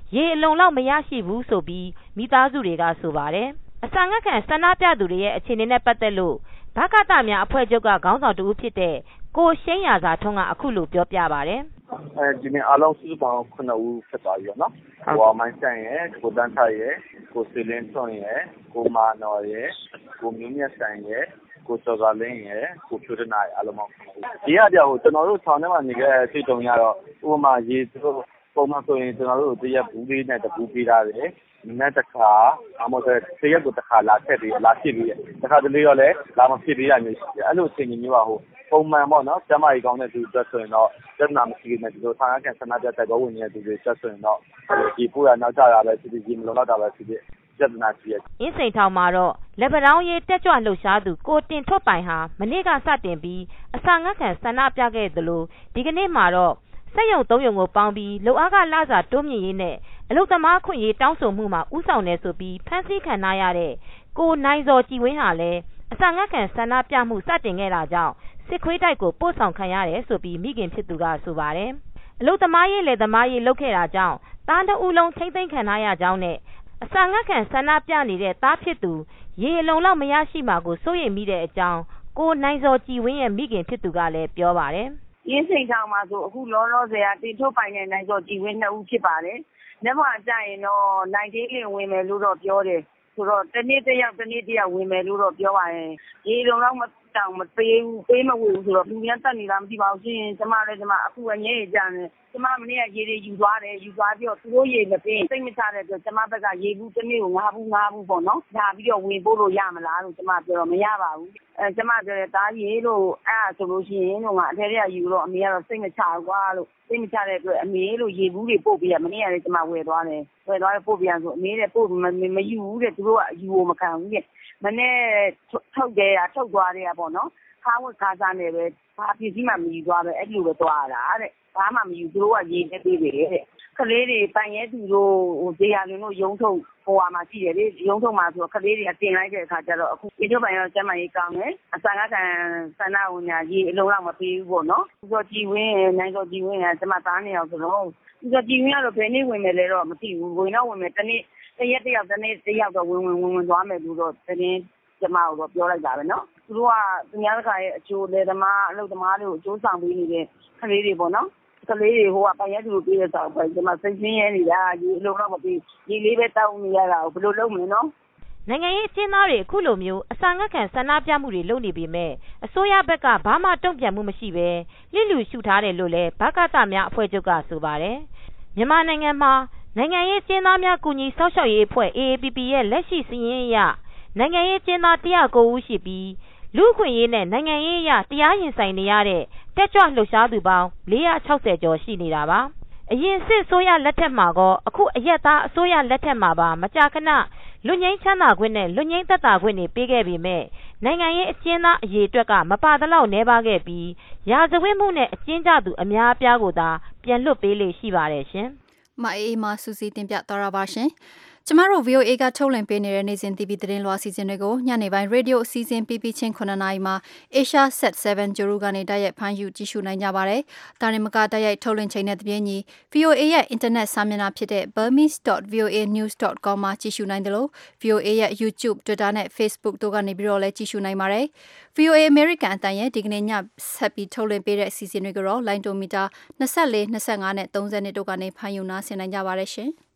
ရေအလုံလောက်မရရှိဘူးဆိုပြီးမိသားစုတွေကဆိုပါတယ်။အစာငတ်ခံဆန္ဒပြသူတွေရဲ့အခြေအနေနဲ့ပတ်သက်လို့ဗကသများအဖွဲ့ချုပ်ကခေါင်းဆောင်တူဖြစ်တဲ့ကိုရှိန်းရာဇာထွန်းကအခုလိုပြောပြပါတယ်။ဒီနေ့အားလုံးစုစုပေါင်း9ဦးဖြစ်သွားပြီနော်။ကိုမိုင်းဆိုင်ရဲ့ကိုတန်းထားရဲ့ကိုစီလင်းထွန်းရဲ့ကိုမာနော်ရဲ့ကိုမြင့်မြတ်ဆိုင်ရဲ့ကိုစောကလင်းရဲ့ကိုဖြိုးတနာရဲ့အားလုံးပေါင်း9ဦး။ဒီရတဲ့ဟိုကျွန်တော်တို့ဆောင်းထဲမှာနေခဲ့စိတ်တုံရတော့ဥပမာရေသူတို့ပုံမှန်ဆိုရင်ကျွန်တော်တို့တရက်ဘူးလေးနဲ့တဘူးပေးထားတယ်။နက်တစ်ခါအမောတဲ့တရက်ကိုတစ်ခါလာထည့်ပြီးလာဖြစ်ပြီးတစ်ခါတလေတော့လည်းလာမဖြစ်ပြီးရမျိုးရှိတယ်။အဲ့လိုအချိန်မျိုးပါဟိုပုံမှန်ပေါ့နော်ကျမကြီးကောင်းတဲ့သူတက်ဆိုရင်တော့ပြဿနာမရှိနေတယ်ဒီလိုဆန္ဒခံဆန္ဒပြတိုက်ပွဲဝင်နေတဲ့သူတွေတက်ဆိုရင်တော့ဒီပို့ရနောက်ကြတာပဲဖြစ်ဖြစ်မလုံလောက်တာပဲဖြစ်ဖြစ်ပြဿနာရှိရဲ့အင်းစိန်ထောင်မှာတော့လက်ပတောင်းရေးတက်ကြွလှုပ်ရှားသူကိုတင်ထွတ်ပိုင်ဟာမနေ့ကစတင်ပြီးအစာငတ်ခံဆန္ဒပြခဲ့သလိုဒီကနေ့မှာတော့စက်ရုံ3ရုံကိုပေါင်းပြီးလုံအားကလစာတိုးမြင့်ရေးနဲ့အလုပ်သမားခွင့်ရေးတောင်းဆိုမှုမှာဥဆောင်နေဆိုပြီးဖမ်းဆီးခံရတဲ့ကိုနိုင်စောကြည်ဝင်းဟာလည်းအစာငတ်ခံဆန္ဒပြမှုစတင်ခဲ့တာကြောင့်စစ်ခွေးတိုက်ကိုပို့ဆောင်ခံရတယ်ဆိုပြီးမိခင်ဖြစ်သူကဆိုပါတယ်။အလုပ်သမားရေးလယ်သမားရေးလုပ်ခဲ့တာကြောင့်သား2ဦးလုံးထိမ့်သိမ်းခံရကြောင်းနဲ့အစာငတ်ခံဆန္ဒပြနေတဲ့သားဖြစ်သူရေအလုံလောက်မရရှိမှာကိုစိုးရိမ်မိတဲ့အကြောင်းကိုနိုင်စောကြည်ဝင်းရဲ့မိခင်ဖြစ်သူကလည်းပြောပါတယ်။ရင်းစိန်ထောင်မှာဆိုအခုလောလောဆယ်ကတင်ထုတ်ပိုင်တဲ့နိုင်စောကြည်ဝင်း2ဦးဖြစ်ပါတယ်။လက်မကြရင်တော့နိုင်သေးလင်ဝင်မယ်လို့တော့ပြောတယ်။ဆိုတော့တနေ့တယောက်ဝင်မယ်လို့တော့ပြောပါရင်ရေလုံလောက်မတောင်မပေးဘူးပေးမဝေဘူးဆိုတော့လူများတက်နေတာမသိပါဘူးရှင်ကျမလည်းအခုအငဲ့ကြတယ်ကျမမနေ့ကရေတွေယူသွားတယ်ယူသွားပြီးတော့သူတို့ရေမပေးစိတ်မချတဲ့အတွက်ကျမဘက်ကရေဘူးတစ်နေ့ကို9ဘူးပေါ့နော်ဒါပြီးတော့ဝင်ပို့လို့ရမလားလို့ကျမပြောတော့မရပါဘူးကျမပြောတယ်တားရေလို့အဲ့ဒါဆိုလို့ရှိရင်တော့ငါအထက်ထက်ယူတော့အမေကတော့စိတ်မချကွာလို့စိတ်မချတဲ့အတွက်အမေလို့ရေဘူးတွေပို့ပြီးရမနေ့ကလည်းကျမဝယ်သွားတယ်ပို့ပြန်ဆိုအမေတဲ့ပို့မယူဘူးတဲ့သူတို့ကယူဖို့မခံဘူးတဲ့မနေ့ထုတ်သွားတယ်ပေါ့နော်ခါဝတ်ခါစားနေပဲဘာပစ္စည်းမှမယူသွားပဲအဲ့လိုပဲသွားတာတဲ့ဘာမှမယူသူတို့ကရေးနေသေးတယ်တဲ့ကလေးတွေပိုင်ရဲသူတို့ဟိုဒေယာလင်းတို့ရုံးထုတ်ဟိုမှာရှိတယ်လေရုံးထုတ်မှာဆိုတော့ကလေးတွေကတင်လိုက်တဲ့အခါကျတော့အခုဒီတို့ပိုင်ရောကျမကြီးကောင်းတယ်အစာငတ်ခံဆန္ဒဝင်ညာရေးအလုံးလောက်မပေးဘူးပေါ့နော်သူကကြည်ဝင်းနိုင်တော့ကြည်ဝင်းကကျမသားနေအောင်ဆိုတော့သူကကြည်ဝင်းကတော့ဘယ်နေ့ဝင်မယ်လဲတော့မသိဘူးဝင်တော့ဝင်မယ်တနေ့တရက်တယောက်တော့ဝင်သွားမယ်လို့တော့တင်းကျမတို့ပြောလိုက်တာပဲနော်သူတို့ကသူများတခါရဲ့အကျိုးလေသမားအလုပ်သမားတွေကိုအကျိုးဆောင်ပေးနေတဲ့ကလေးတွေပေါ့နော်ကလေးတွေဟိုကပိုင်ရဲသူတို့ပေးတဲ့ဆောင်ပဲကျမစိတ်ဆင်းရဲနေတာဒီအလုံးတော့မပြီးဒီလေးပဲတောင်းနေရတာကိုဘယ်လိုလုပ်မလဲနော်နိုင်ငံရေးအကျဉ်းသားတွေအခုလိုမျိုးအစာငတ်ခံဆန္ဒပြမှုတွေလုပ်နေပေမဲ့အစိုးရဘက်ကဘာမှတုံ့ပြန်မှုမရှိပဲလစ်လူရှုထားတယ်လို့လည်းဗကသများအဖွဲ့ချုပ်ကဆိုပါတယ်မြန်မာနိုင်ငံမှာနိုင်ငံရေးအကျဉ်းသားများကူညီစောင့်ရှောက်ရေးအဖွဲ့ AAPP ရဲ့လက်ရှိစာရင်းအရနိုင်ငံရေးကျင်းသား109ဦးရှိပြီးလူ့အခွင့်အရေးနဲ့နိုင်ငံရေးအရတရားရင်ဆိုင်နေရတဲ့တက်ကြွလှုပ်ရှားသူပေါင်း460ကျော်ရှိနေတာပါအရင်စစ်အစိုးရလက်ထက်မှာကောအခုအရက်သားအစိုးရလက်ထက်မှာပါမကြာခဏလွတ်ငြိမ်းချမ်းသာခွင့်နဲ့လွတ်ငြိမ်းသက်သာခွင့်တွေပေးခဲ့ပေမဲ့နိုင်ငံရေးအကျဉ်းသားအရေအတွက်ကမပါသလောက်နှဲပါခဲ့ပြီးရာဇဝတ်မှုနဲ့အကျဉ်းချသူအများအပြားကိုသာပြန်လွတ်ပေးလေရှိပါတယ်ရှင်မအေးမဆူစီတင်ပြတော်ရပါရှင်ကျမတို့ VOA ကထုတ်လွှင့်ပေးနေတဲ့နေ့စဉ် TV သတင်းလွှာအစီအစဉ်တွေကိုညနေပိုင်း Radio အစီအစဉ်ပြီးချင်း9နာရီမှာ Asia Set 7 ဂျိုရူကနေတိုက်ရိုက်ဖမ်းယူကြည့်ရှုနိုင်ကြပါတယ်။ဒါနဲ့မကတိုက်ရိုက်ထုတ်လွှင့်ချိန်တဲ့တပြင်းညီ VOA ရဲ့ Internet စာမျက်နှာဖြစ်တဲ့ burmese.voanews.com မှာကြည့်ရှုနိုင်တယ်လို့ VOA ရဲ့ YouTube, Twitter နဲ့ Facebook တို့ကနေပြီးတော့လည်းကြည့်ရှုနိုင်ပါတယ်။ VOA American အတန်ရဲ့ဒီကနေ့ညဆက်ပြီးထုတ်လွှင့်ပေးတဲ့အစီအစဉ်တွေကိုတော့လိုင်းတိုမီတာ24, 25နဲ့30တို့ကနေဖမ်းယူနားဆင်နိုင်ကြပါတယ်ရှင်။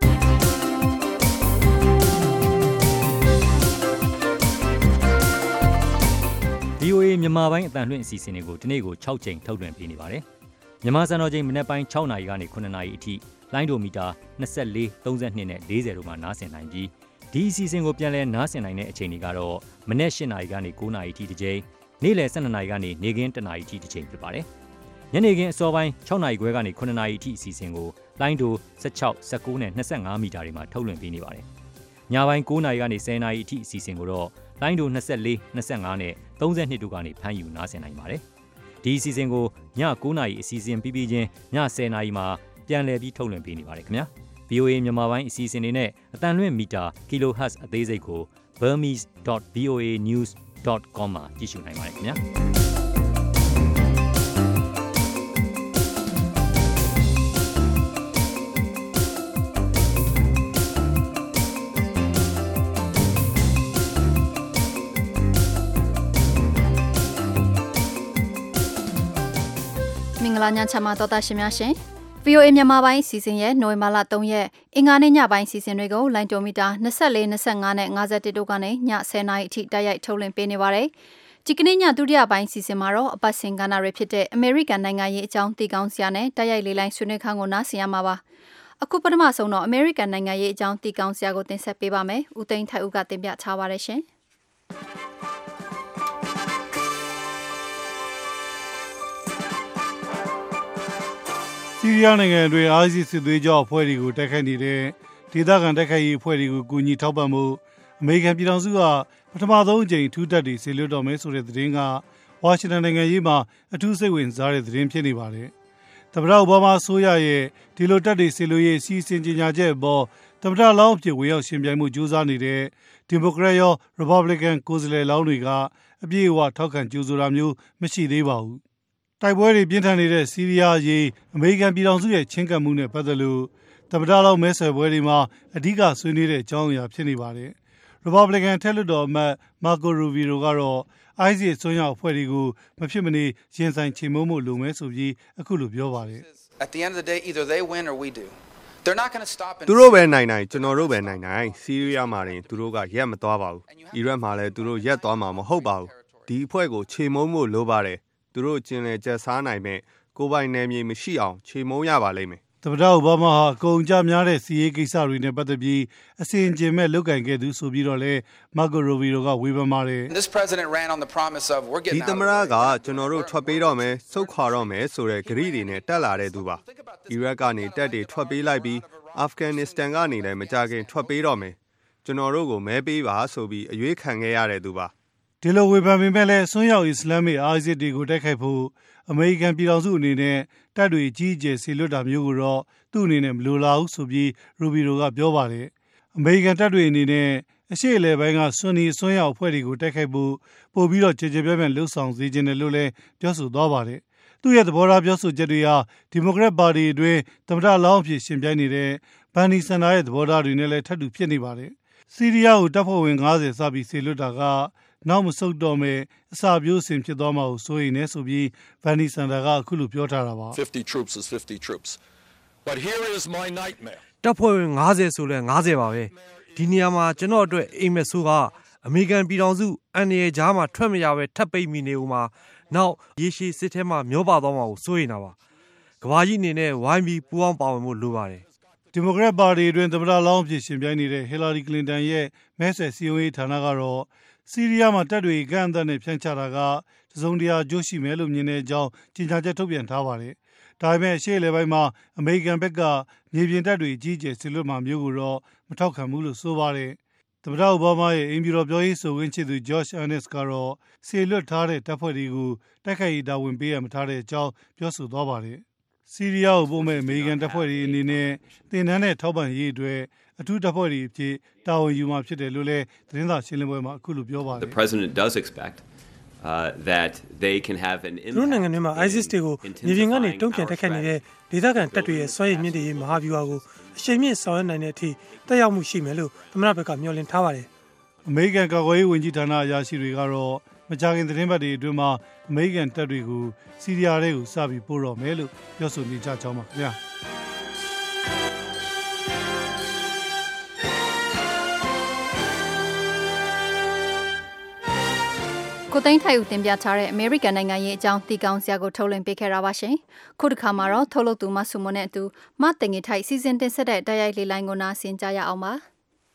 VOA မြန်မာပိုင်းအတန်လွှင့်အစီအစဉ်တွေကိုဒီနေ့ကို6ချိန်ထုတ်လွှင့်ပေးနေပါတယ်။မြန်မာစံတော်ချိန်မနေ့ပိုင်း6နာရီကနေ9နာရီအထိလိုင်းဒိုမီတာ24, 32နဲ့40တို့မှာနားဆင်နိုင်ပြီးဒီအစီအစဉ်ကိုပြန်လည်နားဆင်နိုင်တဲ့အချိန်တွေကတော့မနေ့8နာရီကနေ9နာရီအထိတစ်ချိန်နေ့လယ်12နာရီကနေနေ့ခင်း1နာရီအထိတစ်ချိန်ဖြစ်ပါတယ်။ညနေခင်းအစောပိုင်း6နာရီခွဲကနေ9နာရီအထိအစီအစဉ်ကိုလိုင်းဒို16, 19နဲ့25မီတာတွေမှာထုတ်လွှင့်ပေးနေပါတယ်။ညပိုင်း9နာရီကနေ10နာရီအထိအစီအစဉ်ကိုတော့လိုင်းဒို24, 25နဲ့32တို့ကနေဖမ်းယူနားဆင်နိုင်ပါတယ်။ဒီအစီအစဉ်ကိုည9နာရီအစီအစဉ်ပြီးချင်းည10နာရီမှာပြန်လည်ပြီးထုတ်လွှင့်ပေးနေပါတယ်ခင်ဗျာ။ VOA မြန်မာပိုင်းအစီအစဉ်တွေနဲ့အတန်လွှင့်မီတာ kHz အသေးစိတ်ကို burmese.voanews.com မှာကြည့်ရှုနိုင်ပါတယ်ခင်ဗျာ။မင်္ဂလာညချမ်းပါတော်တာရှင်များရှင် VOA မြန်မာပိုင်းစီစဉ်ရဲ့နိုဝင်ဘာလ3ရက်အင်္ဂါနေ့ညပိုင်းစီစဉ်တွေကိုလိုင်းတိုမီတာ24 25နဲ့51တို့ကနေည10:00နာရီအထိတိုက်ရိုက်ထုတ်လွှင့်ပေးနေပါတယ်ဒီကနေ့ညဒုတိယပိုင်းစီစဉ်မှာတော့အပတ်စဉ်ကဏ္ဍတွေဖြစ်တဲ့အမေရိကန်နိုင်ငံရေးအကြောင်းသိကောင်းစရာနဲ့တိုက်ရိုက်လေးလိုင်းဆွေးနွေးခန်းကိုနားဆင်ရမှာပါအခုပထမဆုံးတော့အမေရိကန်နိုင်ငံရေးအကြောင်းသိကောင်းစရာကိုတင်ဆက်ပေးပါမယ်ဦးသိန်းထိုက်ဦးကတင်ပြထားပါတယ်ရှင်ဆီးရီးယားနိုင်ငံတွင် ISIS စစ်သွေးကြောအဖွဲ့တွေကိုတိုက်ခိုက်နေတဲ့ဒေသခံတိုက်ခိုက်ရေးအဖွဲ့တွေကိုကူညီထောက်ပံ့မှုအမေရိကန်ပြည်ထောင်စုကပထမဆုံးအကြိမ်ထူးတပ်တွေဆေလွတ်တော်မယ်ဆိုတဲ့သတင်းကဝါရှင်တန်နိုင်ငံရေးမှာအထူးစိတ်ဝင်စားတဲ့သတင်းဖြစ်နေပါတယ်။သမ္မတအိုဘားမားအစိုးရရဲ့ဒီလိုတပ်တွေဆေလွတ်ရေးစီစဉ်ကြေညာချက်အပေါ်သမ္မတလောင်းအဖြစ်ဝင်ရောက်ရှင်ပြိုင်မှုကြိုးစားနေတဲ့ဒီမိုကရက်ရောရီပတ်ဘလစ်ကန်ကိုယ်စားလှယ်လောင်းတွေကအပြည့်အဝထောက်ခံကြိုဆိုတာမျိုးမရှိသေးပါဘူး။တိုက်ပွဲတွေပြင်းထန်နေတဲ့ဆီးရီးယားရေးအမေရိကန်ပြည်ထောင်စုရဲ့ချင်းကပ်မှုနဲ့ပတ်သက်လို့သမ္မတလောင်းမဲဆွယ်ပွဲတွေမှာအဓိကဆွေးနွေးတဲ့အကြောင်းအရာဖြစ်နေပါတယ်။ Republican ထက်လွှတ်တော်အမတ် Marco Rubio ကတော့ ISIS ဆွမ်းရောက်အဖွဲ့တွေကိုမဖြစ်မနေရင်ဆိုင်ချေမှုန်းမှုလိုမယ်ဆိုပြီးအခုလိုပြောပါတယ် At the end of the day either they win or we do. They're not going to stop သူတို့ပဲနိုင်နိုင်ကျွန်တော်တို့ပဲနိုင်နိုင်ဆီးရီးယားမှာတင်သူတို့ကရက်မသွားပါဘူးအီရတ်မှာလည်းသူတို့ရက်သွားမှာမဟုတ်ပါဘူးဒီအဖွဲ့ကိုချေမှုန်းမှုလိုပါတယ်သူတို့ကျင်လည်ကျက်စားနိုင်မဲ့ကိုယ်ပိုင်နယ်မြေမရှိအောင်ချေမှုန်းရပါလိမ့်မယ်သမ္မတအိုဘားမားဟာအကုန်အကျများတဲ့စီးရေးကိစ္စတွေနဲ့ပတ်သက်ပြီးအစဉ်အကျင်မဲ့လုပ်ကင်ခဲ့သူဆိုပြီးတော့လဲမာကိုရိုဗီရိုကဝေဖန်ပါတယ် This president ran on the promise of we're getting ဒီသမ္မတကကျွန်တော်တို့ထွက်ပေးတော့မယ်စုခွာတော့မယ်ဆိုတဲ့ဂရိတွေနဲ့တက်လာတဲ့သူပါအီရတ်ကနေတက်တွေထွက်ပေးလိုက်ပြီးအာဖဂန်နစ္စတန်ကနေလည်းမကြခင်ထွက်ပေးတော့မယ်ကျွန်တော်တို့ကိုမဲပေးပါဆိုပြီးအရွေးခံခဲ့ရတဲ့သူပါဒီလိုဝေဖန်ပေမဲ့လည်းဆွမ်းရောက်အစ္စလာမစ် ISIS တွေကိုတိုက်ခိုက်ဖို့အမေရိကန်ပြည်ထောင်စုအနေနဲ့တပ်တွေကြီးအကျယ်ဆေလွတ်တာမျိုးကိုတော့သူ့အနေနဲ့မလိုလားဘူးဆိုပြီးရူဘီရိုကပြောပါတယ်အမေရိကန်တပ်တွေအနေနဲ့အရှေ့အလယ်ပိုင်းကဆွန်နီဆွမ်းရောက်အဖွဲ့တွေကိုတိုက်ခိုက်ဖို့ပို့ပြီးတော့ကြေကြေပြန့်ပြန့်လှုံ့ဆော်စေခြင်းတယ်လို့လည်းပြောဆိုသွားပါတယ်သူ့ရဲ့သဘောထားပြောဆိုချက်တွေဟာဒီမိုကရက်ပါတီအတွင်းသမ္မတလောင်းအဖြစ်ရှင်ပြိုင်နေတဲ့ဘန်နီဆန်နာရဲ့သဘောထားတွေနဲ့လည်းထပ်တူဖြစ်နေပါတယ်ဆီးရီးယားကိုတပ်ဖွဲ့ဝင်90စပြီးဆေလွတ်တာကနောက်မဆုတ်တော့မဲ့အစာပြိုးစင်ဖြစ်သွားမှာကိုစိုးရိမ်နေဆိုပြီးဗန်နီဆန်တာကအခုလိုပြောထားတာပါ 50 troops is 50 troops but here is my nightmare တပ်ဖွဲ့ဝင်90ဆိုလဲ90ပါပဲဒီနေရာမှာကျွန်တော်အတွက်အိမ်မက်ဆိုးကအမေရိကန်ပြည်ထောင်စုအန်ရီကြားမှာထွက်မရပဲထပ်ပိတ်မိနေဦးမှာနောက်ရေရှည်စစ်ထဲမှာမျောပါသွားမှာကိုစိုးရိမ်တာပါကဘာကြီးအနေနဲ့ဝိုင်းပြီးပူးပေါင်းပါဝင်ဖို့လိုပါတယ်ဒီမိုကရက်ပါတီအတွင်းသမ္မတလောင်းအဖြစ်ရှင်ပြိုင်နေတဲ့ဟီလာရီကလင်တန်ရဲ့မဲဆွယ်စည်းရုံးရေးဌာနကတော့ဆီးရီးယားမှာတပ်တွေကန့်အသတ်နဲ့ဖြန့်ချတာကတစုံတရာကျိုးရှိမယ်လို့မြင်တဲ့အကြောင်းကြေညာချက်ထုတ်ပြန်ထားပါတယ်။ဒါပေမဲ့ရှေ့လေပိုင်းမှာအမေရိကန်ဘက်ကမြေပြင်တပ်တွေကြီးကျယ်ဆီလွတ်မှာမျိုးကိုတော့မထောက်ခံဘူးလို့ဆိုပါတယ်။သမ္မတအိုဘားမားရဲ့အင်ဘီတော်ပြောရေးဆိုခွင့်ရှိသူ Josh Earnest ကတော့ဆီလွတ်ထားတဲ့တပ်ဖွဲ့တွေကိုတိုက်ခိုက်ရေးတာဝန်ပေးရမထားတဲ့အကြောင်းပြောဆိုသွားပါတယ်။ဆီးရီးယားကိုပို့မဲ့အမေရိကန်တပ်ဖွဲ့တွေအနေနဲ့တင်နန်းတဲ့ထောက်ပံ့ရေးအတွက်အထူးတပ်ဖွဲ့တွေအဖြစ်တာဝန်ယူမှာဖြစ်တယ်လို့လည်းသတင်းစာရှင်းလင်းပွဲမှာအခုလိုပြောပါတယ် The president does expect that they can have an impact သူတို့နိုင်ငံမှာ ISIS တွေကိုမြေပြင်ကနေတုံ့ပြန်တိုက်ခိုက်နေတဲ့ဒေသခံတပ်တွေရဲ့စွမ်းရည်မြင့်တင်ရေးမဟာဗျူဟာကိုအရှိန်မြင့်ဆောင်ရွက်နိုင်တဲ့အထိတက်ရောက်မှုရှိမယ်လို့သမ္မတဘက်ကမျှော်လင့်ထားပါတယ်အမေရိကန်ကာကွယ်ရေးဝန်ကြီးဌာနအရာရှိတွေကတော့မကြာခင်သတင်းပတ်တွေအတွင်းမှာအမေရိကန်တပ်တွေကိုဆီးရီးယားတွေကိုစပြီးပို့တော့မယ်လို့ပြောဆိုနေကြကြောင်းပါခင်ဗျာကိုသိန်းထိုက်ဦးတင်ပြထားတဲ့အမေရိကန်နိုင်ငံရေးအကြောင်းသိကောင်းစရာကိုထုတ်လွှင့်ပေးခဲ့တာပါရှင်။ခုတစ်ခါမှာတော့ထုတ်လုပ်သူမဆုမွန်နဲ့အတူမတင်ငေထိုက်စီစဉ်တင်ဆက်တဲ့တိုက်ရိုက်လေးလိုင်းကိုနားဆင်ကြရအောင်ပါ။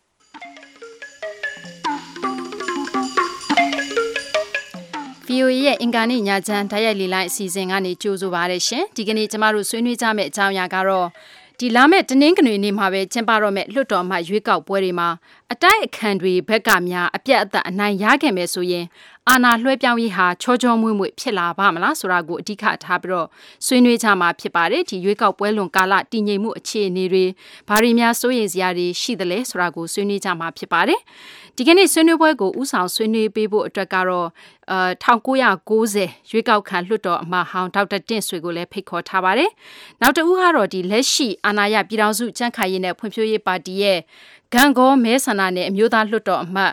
VOA ရဲ့အင်ကာနေ့ညချမ်းတိုက်ရိုက်လေးလိုင်းအစီအစဉ်ကနေကြိုဆိုပါရရှင်။ဒီကနေ့ကျမတို့ဆွေးနွေးကြမယ့်အကြောင်းအရာကတော့ဒီလာမယ့်တနင်္ဂနွေနေ့မှာပဲကျင်းပတော့မယ့်လွှတ်တော်မှရွေးကောက်ပွဲတွေမှာအတိုက်အခံတွေဘက်ကများအပြတ်အသတ်အနိုင်ရခဲ့မယ်ဆိုရင်အာဏာလွှဲပြောင်းရေးဟာချောချောမွေ့မွေ့ဖြစ်လာပါမလားဆိုတာကိုအဓိကထားပြီးတော့ဆွေးနွေးကြမှာဖြစ်ပါတယ်ဒီရွေးကောက်ပွဲလွန်ကာလတည်ငြိမ်မှုအခြေအနေတွေဘာတွေများစိုးရိမ်စရာတွေရှိသလဲဆိုတာကိုဆွေးနွေးကြမှာဖြစ်ပါတယ်ဒီကနေ့ဆွေးနွေးပွဲကိုဥဆောင်ဆွေးနွေးပေးဖို့အတွက်ကတော့1990ရွေးကောက်ခံလွှတ်တော်အမတ်ဟောင်းဒေါက်တာတင့်ဆွေကိုလည်းဖိတ်ခေါ်ထားပါတယ်နောက်တစ်ဦးကတော့ဒီလက်ရှိအာဏာရပြည်ထောင်စုကြံ့ခိုင်ရေးနဲ့ဖွံ့ဖြိုးရေးပါတီရဲ့ဂန်ကောမဲဆန္ဒနယ်အမျိုးသားလွှတ်တော်အမတ်